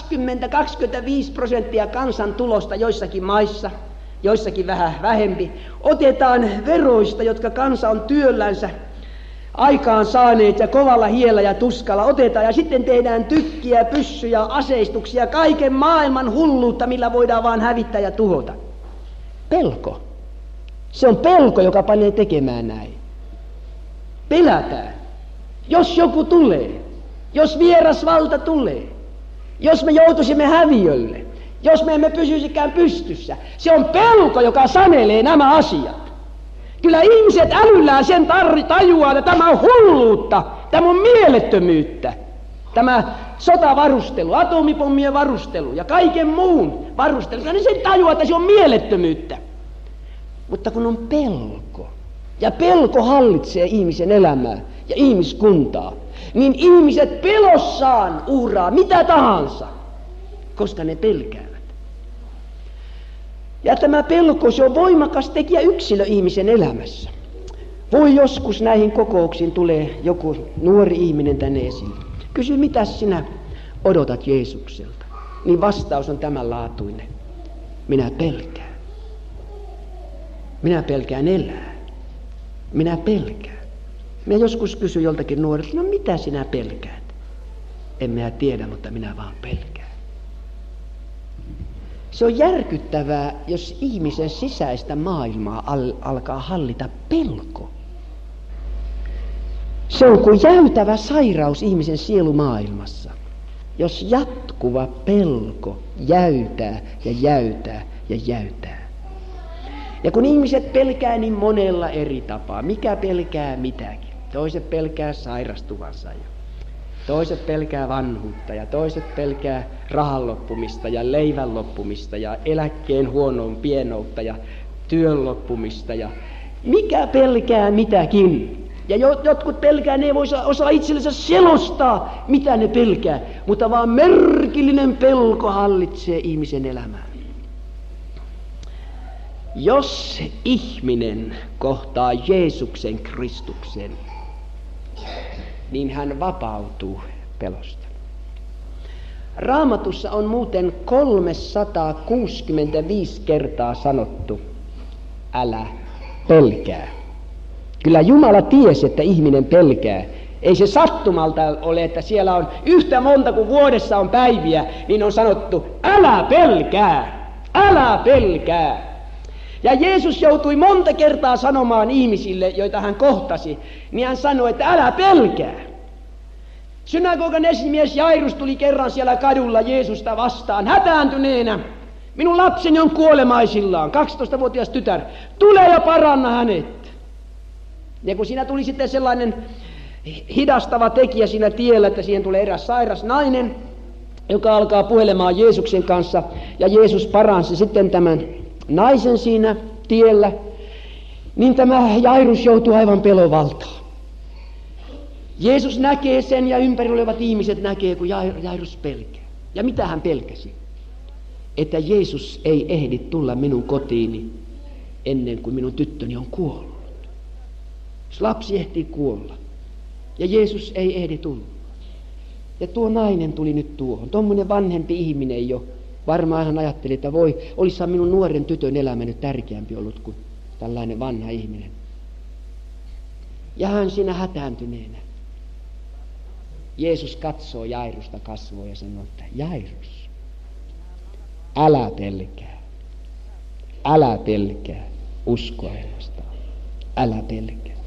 20-25% kansantulosta joissakin maissa, joissakin vähän vähempi, otetaan veroista, jotka kansa on työllänsä aikaan saaneet ja kovalla hiellä ja tuskalla otetaan ja sitten tehdään tykkiä, pyssyjä, aseistuksia, kaiken maailman hulluutta, millä voidaan vaan hävittää ja tuhota. Pelko. Se on pelko, joka panee tekemään näin. Pelätään. Jos joku tulee, jos vieras valta tulee, jos me joutuisimme häviölle, jos me emme pysyisikään pystyssä, se on pelko, joka sanelee nämä asiat. Kyllä ihmiset älyllään sen tajuaa, että tämä on hulluutta, tämä on mielettömyyttä. Tämä sotavarustelu, atomipommien varustelu ja kaiken muun varustelu, niin sen tajuaa, että se on mielettömyyttä. Mutta kun on pelko, ja pelko hallitsee ihmisen elämää ja ihmiskuntaa, niin ihmiset pelossaan uhraa mitä tahansa, koska ne pelkäävät. Ja tämä pelko, se on voimakas tekijä yksilö ihmisen elämässä. Voi joskus näihin kokouksiin tulee joku nuori ihminen tänne esille. Kysy, mitä sinä odotat Jeesukselta? Niin vastaus on tämänlaatuinen. Minä pelkään. Minä pelkään elää. Minä pelkään. Minä joskus kysyn joltakin nuorilta, no mitä sinä pelkäät? En minä tiedä, mutta minä vaan pelkään. Se on järkyttävää, jos ihmisen sisäistä maailmaa alkaa hallita pelko. Se on kuin jäytävä sairaus ihmisen sielumaailmassa, jos jatkuva pelko jäytää ja jäytää ja jäytää. Ja kun ihmiset pelkää niin monella eri tapaa, mikä pelkää mitäkin. Toiset pelkää sairastuvansa ja Toiset pelkää vanhuutta ja toiset pelkää rahan loppumista ja leivän loppumista ja eläkkeen huonoon pienoutta ja työn loppumista ja mikä pelkää mitäkin. Ja jotkut pelkää, ne ei voi osaa itsellensä selostaa, mitä ne pelkää, mutta vaan merkillinen pelko hallitsee ihmisen elämää. Jos ihminen kohtaa Jeesuksen Kristuksen, niin hän vapautuu pelosta. Raamatussa on muuten 365 kertaa sanottu, älä pelkää. Kyllä Jumala tiesi, että ihminen pelkää. Ei se sattumalta ole, että siellä on yhtä monta kuin vuodessa on päiviä, niin on sanottu, älä pelkää, älä pelkää. Ja Jeesus joutui monta kertaa sanomaan ihmisille, joita hän kohtasi, niin hän sanoi, että älä pelkää. Synagogan esimies Jairus tuli kerran siellä kadulla Jeesusta vastaan hätääntyneenä. Minun lapseni on kuolemaisillaan, 12-vuotias tytär. Tule ja paranna hänet. Ja kun siinä tuli sitten sellainen hidastava tekijä siinä tiellä, että siihen tulee eräs sairas nainen, joka alkaa puhelemaan Jeesuksen kanssa, ja Jeesus paransi sitten tämän naisen siinä tiellä, niin tämä Jairus joutuu aivan pelovaltaan. Jeesus näkee sen ja ympärillä olevat ihmiset näkee, kun Jairus pelkää. Ja mitä hän pelkäsi? Että Jeesus ei ehdi tulla minun kotiini ennen kuin minun tyttöni on kuollut. Jos lapsi ehtii kuolla ja Jeesus ei ehdi tulla. Ja tuo nainen tuli nyt tuohon. Tuommoinen vanhempi ihminen jo. Varmaan hän ajatteli, että olisihan minun nuoren tytön elämä nyt tärkeämpi ollut kuin tällainen vanha ihminen. Ja hän siinä hätääntyneenä. Jeesus katsoo Jairusta kasvoa ja sanoo, että Jairus, älä pelkää, usko ainoastaan, älä pelkää.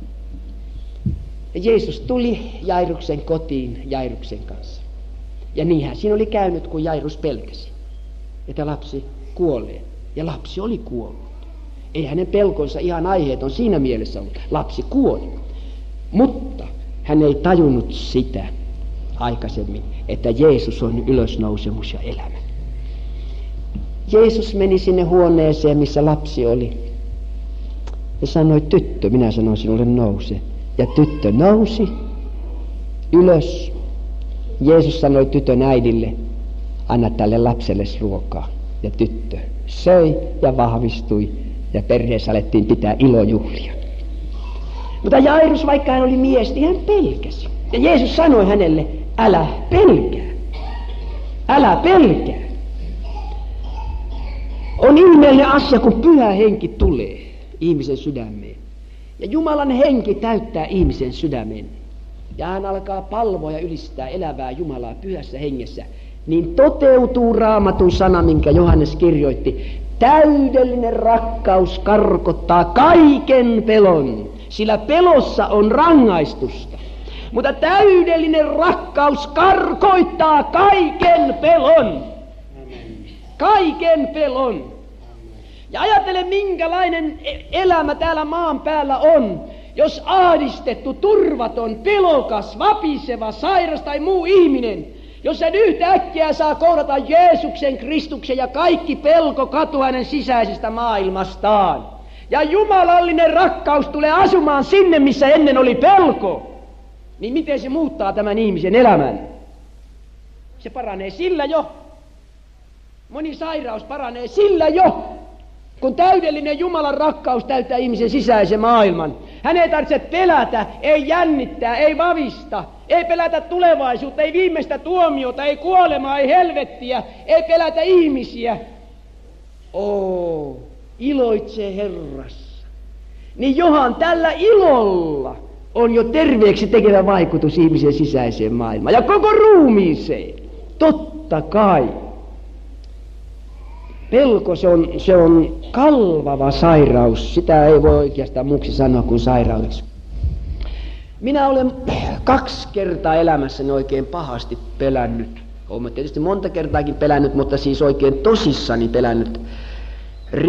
Ja Jeesus tuli Jairuksen kotiin Jairuksen kanssa. Ja niinhän siinä oli käynyt, kun Jairus pelkäsi, että lapsi kuolee. Ja lapsi oli kuollut. Ei hänen pelkonsa ihan aiheeton siinä mielessä ollut. Lapsi kuoli. Mutta hän ei tajunnut sitä aikaisemmin, että Jeesus on ylösnousemus ja elämä. Jeesus meni sinne huoneeseen, missä lapsi oli. Ja sanoi, tyttö, minä sanoin sinulle nouse. Ja tyttö nousi ylös. Jeesus sanoi tytön äidille, anna tälle lapselle ruokaa. Ja tyttö söi ja vahvistui ja perheessä alettiin pitää ilojuhlia. Mutta Jairus, vaikka hän oli mies, niin hän pelkäsi. Ja Jeesus sanoi hänelle, älä pelkää. Älä pelkää. On ihmeellinen asia, kun Pyhä Henki tulee ihmisen sydämeen. Ja Jumalan henki täyttää ihmisen sydämen. Ja hän alkaa palvoa ja ylistää elävää Jumalaa Pyhässä Hengessä. Niin toteutuu Raamatun sana, minkä Johannes kirjoitti. Täydellinen rakkaus karkottaa kaiken pelon, sillä pelossa on rangaistusta. Mutta täydellinen rakkaus karkoittaa kaiken pelon. Kaiken pelon. Ja ajattele, minkälainen elämä täällä maan päällä on, jos ahdistettu, turvaton, pelokas, vapiseva, sairas tai muu ihminen, jos sen yhtäkkiä saa kohdata Jeesuksen Kristuksen ja kaikki pelko katoaa hänen sisäisestä maailmastaan. Ja jumalallinen rakkaus tulee asumaan sinne, missä ennen oli pelko. Niin miten se muuttaa tämän ihmisen elämän? Se paranee sillä jo. Moni sairaus paranee sillä jo, kun täydellinen Jumalan rakkaus täyttää ihmisen sisäisen maailman. Hän ei tarvitse pelätä, ei jännittää, ei vavista, ei pelätä tulevaisuutta, ei viimeistä tuomiota, ei kuolemaa, ei helvettiä, ei pelätä ihmisiä. Iloitsee Herrassa. Niin johan tällä ilolla on jo terveeksi tekevä vaikutus ihmisen sisäiseen maailmaan ja koko ruumiiseen. Totta kai. Pelko, se on kalvava sairaus. Sitä ei voi oikeastaan muuksi sanoa kuin sairaudeksi. Minä olen 2 kertaa elämässäni oikein pahasti pelännyt. Olen tietysti monta kertaakin pelännyt, mutta siis oikein tosissani pelännyt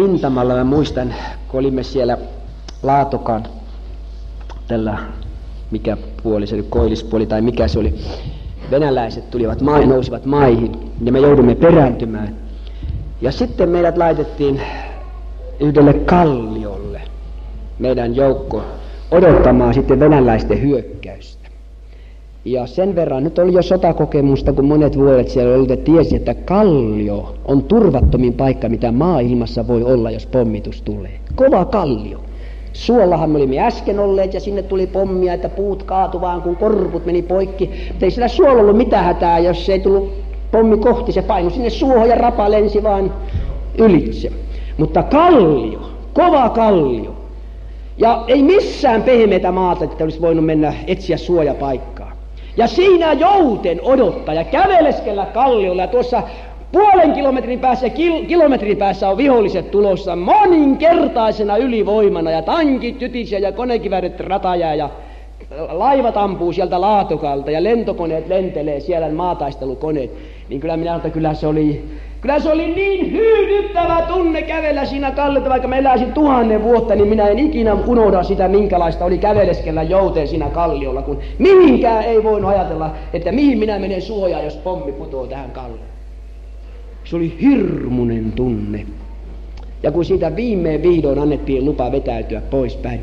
rintamalla. Mä muistan, kun olimme siellä Laatokan tällä mikä puoli se nyt, koillispuoli tai mikä se oli. Venäläiset nousivat maihin ja me joudumme perääntymään. Ja sitten meidät laitettiin yhdelle kalliolle, meidän joukko, odottamaan sitten venäläisten hyökkäystä. Ja sen verran nyt oli jo sotakokemusta, kun monet vuodet siellä oli, että tiesi, että kallio on turvattomin paikka, mitä maailmassa voi olla, jos pommitus tulee. Kova kallio. Suollahan me olimme äsken olleet ja sinne tuli pommia, että puut kaatu vaan, kun korput meni poikki. Mutta ei sillä suolla ollut mitään hätää, jos ei tullut pommi kohti, se painui sinne suohon ja rapa lensi vaan ylitse. Mutta kallio, kova kallio. Ja ei missään pehmeätä maata, että olisi voinut mennä etsiä suojapaikkaa. Ja siinä jouten odottaa ja käveleskellä kalliolla ja tuossa puolen kilometrin päässä ja kilometrin päässä on viholliset tulossa moninkertaisena ylivoimana ja tankit jytisiä ja konekiväärit ratajaa ja laivat ampuu sieltä laatokalta ja lentokoneet lentelee siellä, maataistelukoneet. Niin kyllä minä sanon, että kyllä se oli niin hyydyttävä tunne kävellä siinä kalliota, vaikka mä eläisin 1000 vuotta, niin minä en ikinä unohda sitä, minkälaista oli käveleskellä jouteen siinä kalliolla, kun mihinkään ei voinut ajatella, että mihin minä menen suojaan, jos pommi putoo tähän kallioon. Se oli hirmuinen tunne. Ja kun siitä vihdoin annettiin lupa vetäytyä poispäin,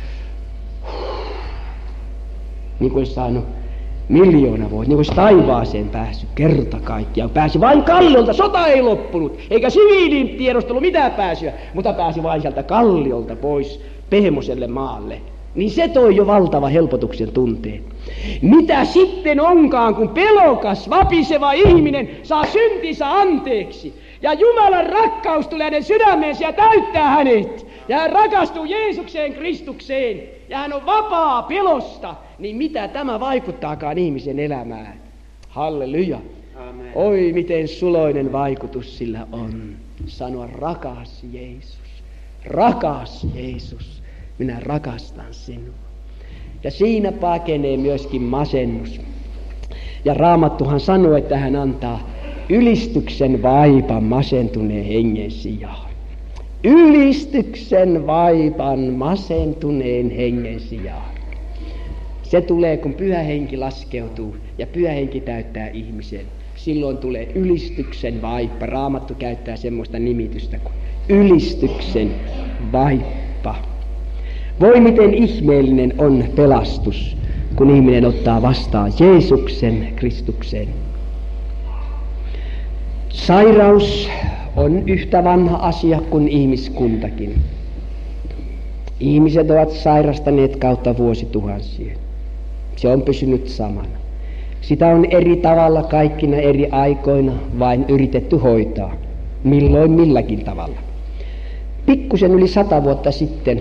niin kuin olisi saanut 1,000,000 vuotta, niin kuin olisi taivaaseen päässyt kerta kaikkiaan. Pääsi vain kalliolta, sota ei loppunut, eikä siviilin tiedosta ollut mitään pääsyä, mutta pääsi vain sieltä kalliolta pois pehmoselle maalle. Niin se toi jo valtava helpotuksen tunteen. Mitä sitten onkaan, kun pelokas, vapiseva ihminen saa syntinsä anteeksi, ja Jumalan rakkaus tulee hänen sydämeensä ja täyttää hänet, ja hän rakastuu Jeesukseen Kristukseen, ja hän on vapaa pelosta, niin mitä tämä vaikuttaakaan ihmisen elämään? Halleluja. Amen. Oi, miten suloinen vaikutus sillä on. Sanoa rakas Jeesus, minä rakastan sinua. Ja siinä pakenee myöskin masennus. Ja Raamattuhan sanoo, että hän antaa ylistyksen vaipan masentuneen hengen sijaan. Ylistyksen vaipan masentuneen hengen sijaan. Se tulee, kun Pyhä Henki laskeutuu ja Pyhä Henki täyttää ihmisen. Silloin tulee ylistyksen vaippa. Raamattu käyttää semmoista nimitystä kuin ylistyksen vaippa. Voi miten ihmeellinen on pelastus, kun ihminen ottaa vastaan Jeesuksen Kristuksen. Sairaus on yhtä vanha asia kuin ihmiskuntakin. Ihmiset ovat sairastaneet kautta vuosituhansien. Se on pysynyt samana. Sitä on eri tavalla kaikkina eri aikoina vain yritetty hoitaa. Milloin milläkin tavalla. Pikkusen yli 100 vuotta sitten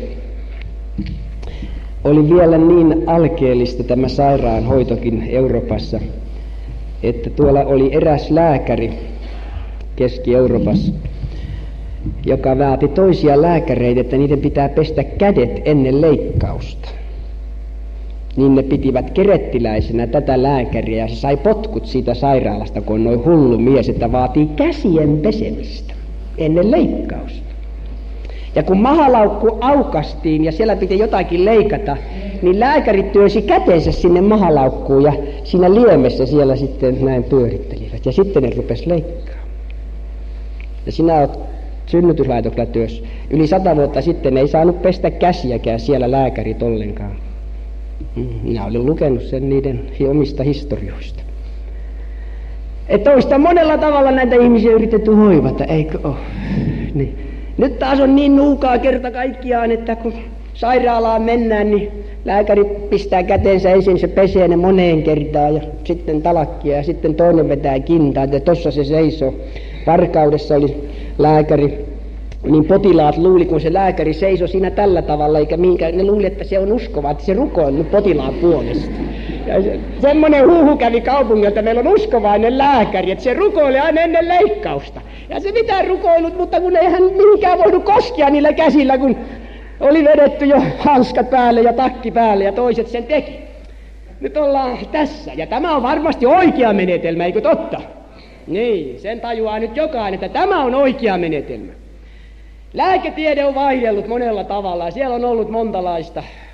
oli vielä niin alkeellista tämä sairaanhoitokin Euroopassa, että tuolla oli eräs lääkäri Keski-Euroopassa, joka vaati toisia lääkäreitä, että niiden pitää pestä kädet ennen leikkausta. Niin ne pitivät kerettiläisenä tätä lääkäriä ja se sai potkut siitä sairaalasta, kun on noin hullu mies, että vaatii käsien pesemistä ennen leikkausta. Ja kun mahalaukku aukastiin ja siellä piti jotakin leikata, niin lääkärit työsi käteensä sinne mahalaukkuun ja siinä liemessä siellä sitten näin pyörittelivät. Ja sitten ne rupesi leikkaamaan. Ja sinä olet synnytyslaitoksella työssä. Yli 100 vuotta sitten ei saanut pestä käsiäkään siellä lääkärit ollenkaan. Minä olin lukenut sen niiden omista historioista. Että on sitä monella tavalla näitä ihmisiä yritetty hoivata, eikö ole? Niin. Nyt taas on niin nuukaa kerta kaikkiaan, että kun sairaalaan mennään, niin lääkäri pistää käteensä ensin, se pesee ne moneen kertaan ja sitten talakkia ja sitten toinen vetää kintaan, että tossa se seisoo. Varkaudessa oli lääkäri, niin potilaat luuli, kun se lääkäri seisoi siinä tällä tavalla, eikä minkään, ne luuli, että se on uskova, että se rukoillut potilaan puolesta. Ja semmoinen huuhu kävi kaupungilta, meillä on uskovainen lääkäri, että se rukoili aina ennen leikkausta. Ja se mitään rukoilut, mutta kun ei hän mihinkään voinut koskea niillä käsillä, kun oli vedetty jo hanskat päälle ja takki päälle ja toiset sen teki. Nyt ollaan tässä, ja tämä on varmasti oikea menetelmä, eikö totta? Niin, sen tajuaa nyt jokainen, että tämä on oikea menetelmä. Lääketiede on vaihdellut monella tavalla ja siellä on ollut montalaista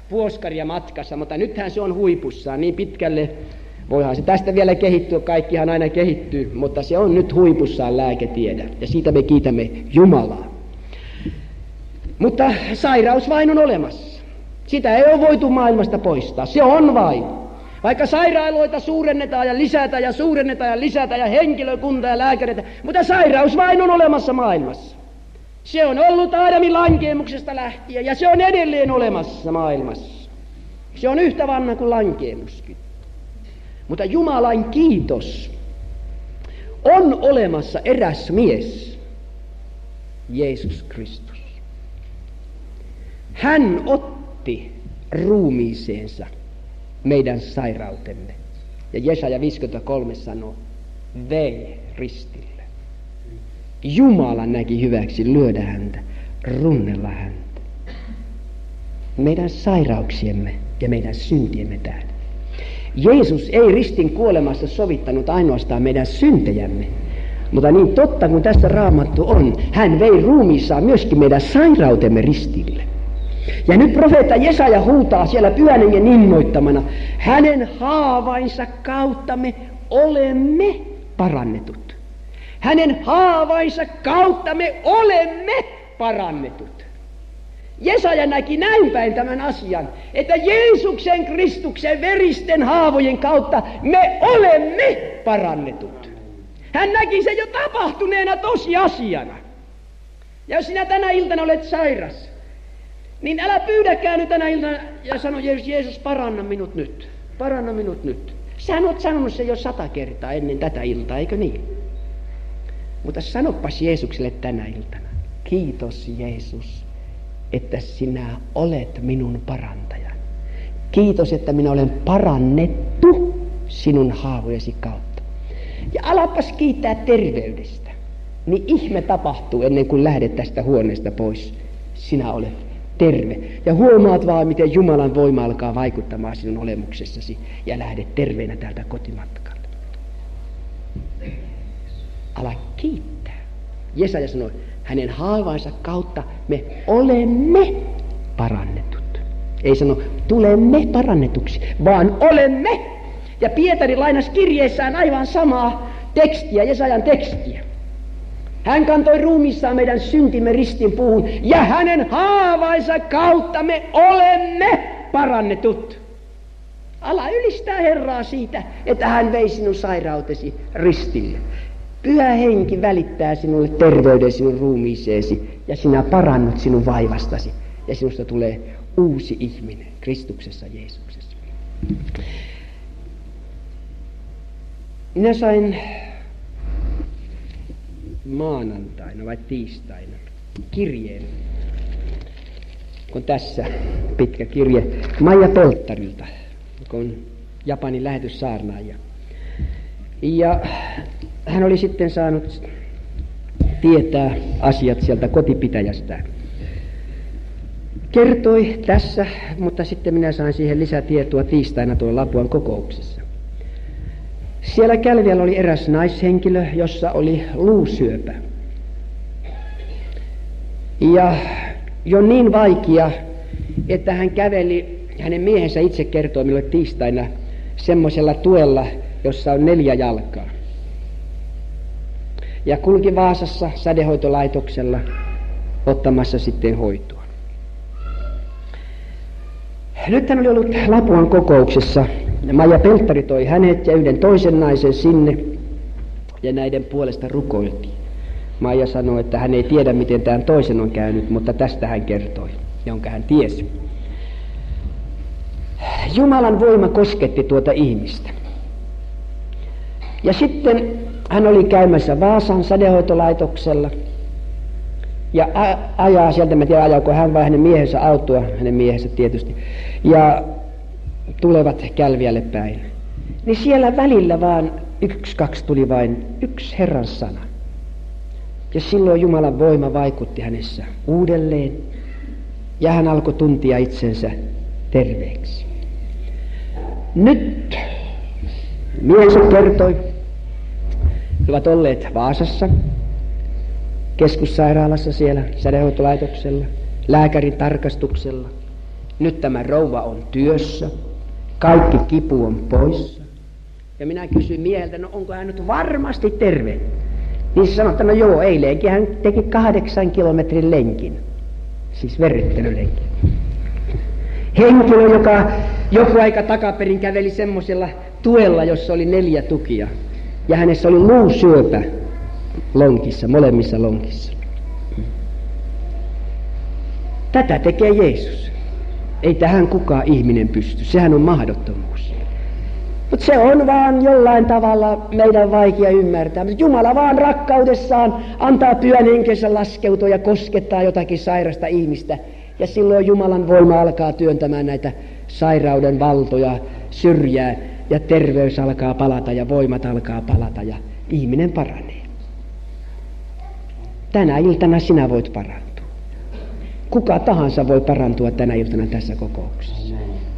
puoskaria matkassa, mutta nythän se on huipussaan niin pitkälle. Voihan se tästä vielä kehittyä, kaikkihan aina kehittyy, mutta se on nyt huipussaan lääketiede, ja siitä me kiitämme Jumalaa. Mutta sairaus vain on olemassa. Sitä ei ole voitu maailmasta poistaa, se on vain. Vaikka sairaaloita suurennetaan ja lisätään ja suurennetaan ja lisätään ja henkilökuntaa ja lääkäreitä, mutta sairaus vain on olemassa maailmassa. Se on ollut Aadamin lankeemuksesta lähtien ja se on edelleen olemassa maailmassa. Se on yhtä vanha kuin lankeemuskin. Mutta Jumalan kiitos, on olemassa eräs mies, Jeesus Kristus. Hän otti ruumiiseensa meidän sairautemme. Ja Jesaja 53 sanoo, vei ristille. Jumala näki hyväksi lyödä häntä, runnella häntä. Meidän sairauksiemme ja meidän syntiemme tähden. Jeesus ei ristin kuolemassa sovittanut ainoastaan meidän syntejämme, mutta niin totta kuin tässä Raamattu on, hän vei ruumiissaan myöskin meidän sairautemme ristille. Ja nyt profeetta Jesaja huutaa siellä Pyhän Hengen innoittamana, hänen haavainsa kautta me olemme parannetut. Hänen haavainsa kautta me olemme parannetut. Jesaja näki näin päin tämän asian, että Jeesuksen Kristuksen veristen haavojen kautta me olemme parannetut. Hän näki sen jo tapahtuneena tosiasiana. Ja jos sinä tänä iltana olet sairas, niin älä pyydäkään nyt tänä iltana ja sano, Jeesus, paranna minut nyt. Paranna minut nyt. Sähän olet sanonut sen jo 100 kertaa ennen tätä iltaa, eikö niin? Mutta sanopas Jeesukselle tänä iltana, kiitos Jeesus, että sinä olet minun parantajani. Kiitos, että minä olen parannettu sinun haavojesi kautta. Ja alapas kiittää terveydestä. Niin ihme tapahtuu ennen kuin lähdet tästä huoneesta pois. Sinä olet terve. Ja huomaat vaan, miten Jumalan voima alkaa vaikuttamaan sinun olemuksessasi. Ja lähdet terveenä täältä kotimatkalle. Ala kiittää. Jesaja sanoi, hänen haavaansa kautta me olemme parannetut. Ei sano, tulemme parannetuksi, vaan olemme. Ja Pietari lainasi kirjeessään aivan samaa tekstiä, Jesajan tekstiä. Hän kantoi ruumiissaan meidän syntimme ristin puuhun, ja hänen haavaansa kautta me olemme parannetut. Ala ylistää Herraa siitä, että hän vei sinun sairautesi ristille. Pyhä Henki välittää sinulle terveyden sinun ruumiiseesi, ja sinä parannut sinun vaivastasi, ja sinusta tulee uusi ihminen Kristuksessa Jeesuksessa. Minä sain maanantaina vai tiistaina kirjeen, kun tässä pitkä kirje Maija Pelttarilta, joka on Japanin lähetyssaarnaaja. Ja hän oli sitten saanut tietää asiat sieltä kotipitäjästään. Kertoi tässä, mutta sitten minä sain siihen lisätietoa tiistaina tuolla Lapuan kokouksessa. Siellä Kälviällä oli eräs naishenkilö, jossa oli luusyöpä. Ja jo niin vaikea, että hän käveli, hänen miehensä itse kertoi minulle tiistaina, semmoisella tuella, jossa on 4 jalkaa. Ja kulki Vaasassa sädehoitolaitoksella ottamassa sitten hoitoa. Nyt hän oli ollut Lapuan kokouksessa. Maija Pelttari toi hänet ja yhden toisen naisen sinne, ja näiden puolesta rukoiltiin. Maija sanoi, että hän ei tiedä, miten tämän toisen on käynyt, mutta tästä hän kertoi, jonka hän tiesi. Jumalan voima kosketti tuota ihmistä. Ja sitten hän oli käymässä Vaasan sädehoitolaitoksella ja ajaa sieltä, mä tiedän ajaako hän vai hänen miehensä autoa, hänen miehensä tietysti, ja tulevat Kälviälle päin. Niin siellä välillä vaan 1-2 tuli vain yksi Herran sana. Ja silloin Jumalan voima vaikutti hänessä uudelleen ja hän alkoi tuntia itsensä terveeksi. Nyt miehensä kertoi, he ovat olleet Vaasassa, keskussairaalassa siellä, sädehoitolaitoksella, lääkärin tarkastuksella. Nyt tämä rouva on työssä, kaikki kipu on poissa. Ja minä kysyin mieheltä, no onko hän nyt varmasti terve? Niin se sanoi, että no joo, eilenkin hän teki 8 kilometrin lenkin, siis verryttelylenkin. Henkilö, joka joku aika takaperin käveli semmoisella tuella, jossa oli 4 tukia. Ja hänessä oli luusyöpä lonkissa, molemmissa lonkissa. Tätä tekee Jeesus. Ei tähän kukaan ihminen pysty, sehän on mahdottomuus. Mutta se on vaan jollain tavalla meidän vaikea ymmärtää. Jumala vaan rakkaudessaan antaa Pyhän Henkensä laskeutua ja koskettaa jotakin sairasta ihmistä. Ja silloin Jumalan voima alkaa työntämään näitä sairauden valtoja syrjään. Ja terveys alkaa palata ja voimat alkaa palata ja ihminen paranee. Tänä iltana sinä voit parantua. Kuka tahansa voi parantua tänä iltana tässä kokouksessa.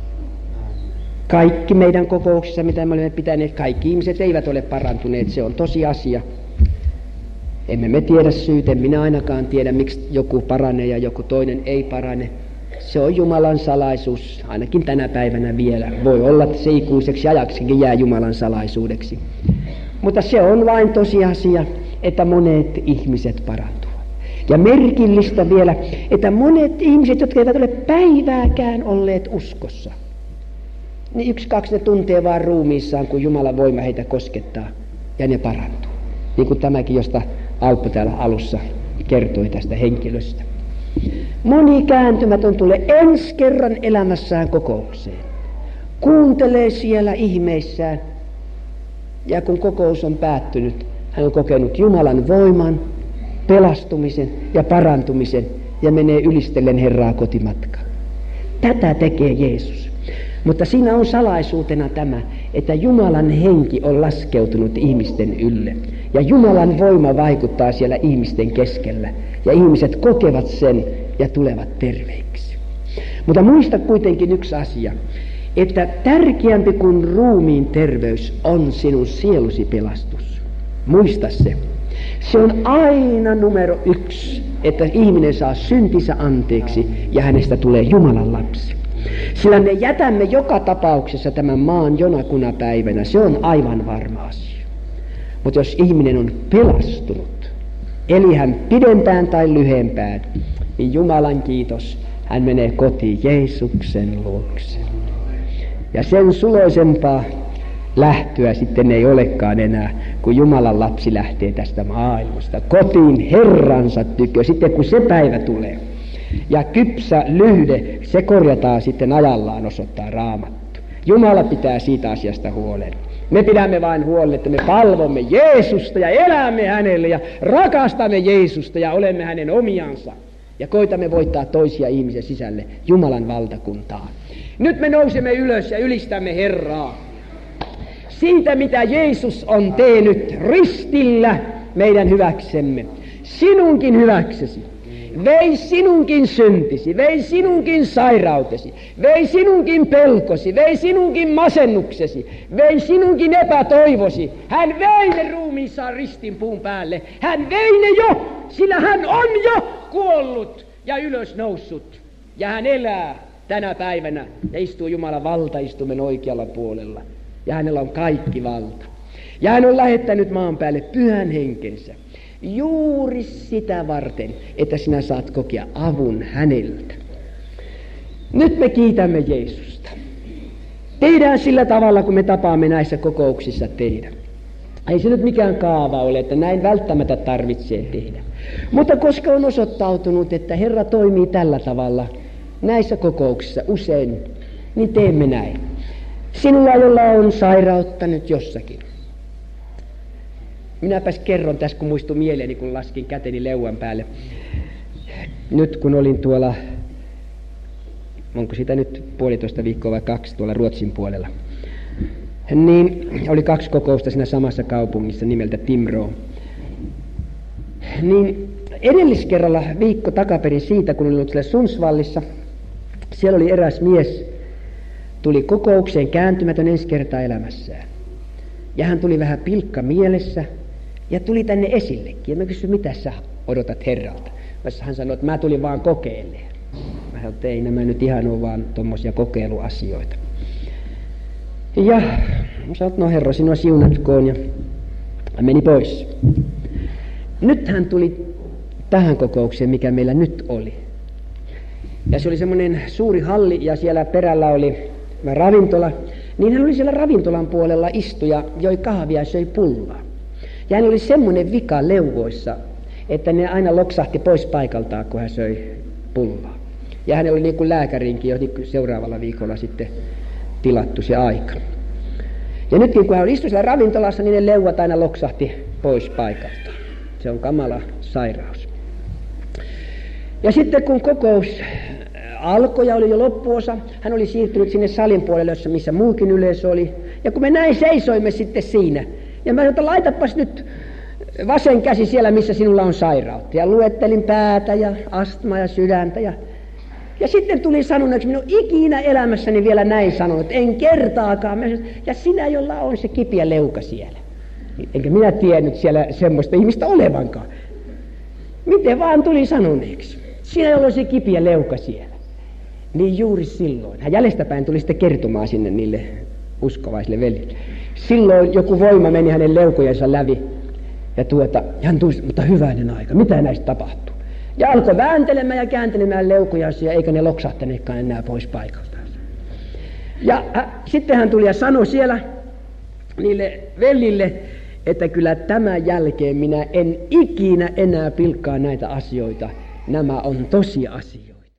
Kaikki meidän kokouksissa, mitä me olemme pitäneet, kaikki ihmiset eivät ole parantuneet. Se on tosiasia. Emme me tiedä syytä, minä ainakaan tiedä, miksi joku paranee ja joku toinen ei parane. Se on Jumalan salaisuus, ainakin tänä päivänä vielä. Voi olla, että se ikuiseksi ajaksikin jää Jumalan salaisuudeksi. Mutta se on vain tosiasia, että monet ihmiset parantuvat. Ja merkillistä vielä, että monet ihmiset, jotka eivät ole päivääkään olleet uskossa, niin 1-2 ne tuntee vaan ruumiissaan, kun Jumalan voima heitä koskettaa, ja ne parantuu. Niin kuin tämäkin, josta Alppo täällä alussa kertoi tästä henkilöstä. Moni kääntymätön tulee ensi kerran elämässään kokoukseen. Kuuntelee siellä ihmeissään. Ja kun kokous on päättynyt, hän on kokenut Jumalan voiman, pelastumisen ja parantumisen ja menee ylistellen Herraa kotimatkaan. Tätä tekee Jeesus. Mutta siinä on salaisuutena tämä, että Jumalan henki on laskeutunut ihmisten ylle. Ja Jumalan voima vaikuttaa siellä ihmisten keskellä. Ja ihmiset kokevat sen ja tulevat terveiksi. Mutta muista kuitenkin yksi asia, että tärkeämpi kuin ruumiin terveys on sinun sielusi pelastus. Muista se. Se on aina numero 1, että ihminen saa syntinsä anteeksi ja hänestä tulee Jumalan lapsi. Sillä me jätämme joka tapauksessa tämän maan jonakunapäivänä, se on aivan varma asia. Mutta jos ihminen on pelastunut, eli hän pidempään tai lyhempään, niin Jumalan kiitos, hän menee kotiin Jeesuksen luokse. Ja sen suloisempaa lähtöä sitten ei olekaan enää, kun Jumalan lapsi lähtee tästä maailmasta kotiin Herransa tykö, sitten kun se päivä tulee. Ja kypsä lyhde, se korjataan sitten ajallaan, osoittaa Raamattu. Jumala pitää siitä asiasta huolen. Me pidämme vain huolen, että me palvomme Jeesusta ja elämme hänelle ja rakastamme Jeesusta ja olemme hänen omiansa. Ja koitamme voittaa toisia ihmisiä sisälle Jumalan valtakuntaan. Nyt me nousemme ylös ja ylistämme Herraa. Siitä, mitä Jeesus on tehnyt ristillä meidän hyväksemme. Sinunkin hyväksesi. Vei sinunkin syntisi, vei sinunkin sairautesi, vei sinunkin pelkosi, vei sinunkin masennuksesi, vei sinunkin epätoivosi. Hän vei ne ruumiissaan ristin puun päälle. Hän vei ne jo, sillä hän on jo kuollut ja ylös noussut. Ja hän elää tänä päivänä ja istuu Jumalan valtaistuimen oikealla puolella. Ja hänellä on kaikki valta. Ja hän on lähettänyt maan päälle Pyhän Henkensä. Juuri sitä varten, että sinä saat kokea avun häneltä. Nyt me kiitämme Jeesusta. Tehdään sillä tavalla, kun me tapaamme näissä kokouksissa tehdä. Ei se nyt mikään kaava ole, että näin välttämättä tarvitsee tehdä. Mutta koska on osoittautunut, että Herra toimii tällä tavalla näissä kokouksissa usein, niin teemme näin. Sinulla, jolla on sairautta nyt jossakin. Minäpäs kerron tässä, kun muistui mieleeni, kun laskin käteni leuan päälle. Nyt kun olin tuolla, onko sitä nyt 1,5 viikkoa vai 2 tuolla Ruotsin puolella, niin oli 2 kokousta siinä samassa kaupungissa nimeltä Timrå. Niin edelliskerralla viikko takaperin siitä, kun olin ollut siellä Sundsvallissa, siellä oli eräs mies, tuli kokoukseen kääntymätön ensi kertaa elämässään. Ja hän tuli vähän pilkka mielessä ja tuli tänne esillekin. Ja mä kysyin, mitä sä odotat Herralta? Hän sanoi, että mä tulin vaan kokeilemaan. Että ei nämä nyt ihan ole vaan tuommoisia kokeiluasioita. Ja sanoin, no Herra, sinua siunatkoon, ja meni pois. Nyt hän tuli tähän kokoukseen, mikä meillä nyt oli. Ja se oli semmoinen suuri halli, ja siellä perällä oli ravintola. Niin hän oli siellä ravintolan puolella istuja, joi kahvia ja söi pullaa. Ja hän oli semmoinen vika leuvoissa, että ne aina loksahti pois paikaltaan, kun hän söi pullaa. Ja hänellä oli niin kuin lääkärinkin jo seuraavalla viikolla sitten tilattu se aika. Ja nytkin kun hän istui siellä ravintolassa, niin ne leuvat aina loksahti pois paikaltaan. Se on kamala sairaus. Ja sitten kun kokous alkoi ja oli jo loppuosa, hän oli siirtynyt sinne salin puolelle, missä muukin yleisö oli. Ja kun me näin seisoimme sitten siinä, ja mä sanoin, että laitapas nyt vasen käsi siellä, missä sinulla on sairautta. Ja luettelin päätä ja astmaa ja sydäntä. Ja sitten tuli sanoneeksi, minun ikinä elämässäni vielä näin sanonut, en kertaakaan. Ja sinä, jolla on se kipeä leuka siellä. Enkä minä tiennyt siellä semmoista ihmistä olevankaan. Miten vaan tuli sanoneeksi. Sinä, jolla on se kipeä leuka siellä. Niin juuri silloin. Hän jäljestäpäin tuli sitten kertomaan sinne niille uskovaisille veljille. Silloin joku voima meni hänen leukojensa läpi. Ja hän tuli, mutta hyvänen aika, mitä näistä tapahtuu? Ja alkoi vääntelemään ja kääntelemään leukojansa, eikä ne loksahtaneetkaan enää pois paikaltaan. Ja sitten hän tuli ja sanoi siellä niille veljille, että kyllä tämän jälkeen minä en ikinä enää pilkkaa näitä asioita. Nämä on tosiasioita.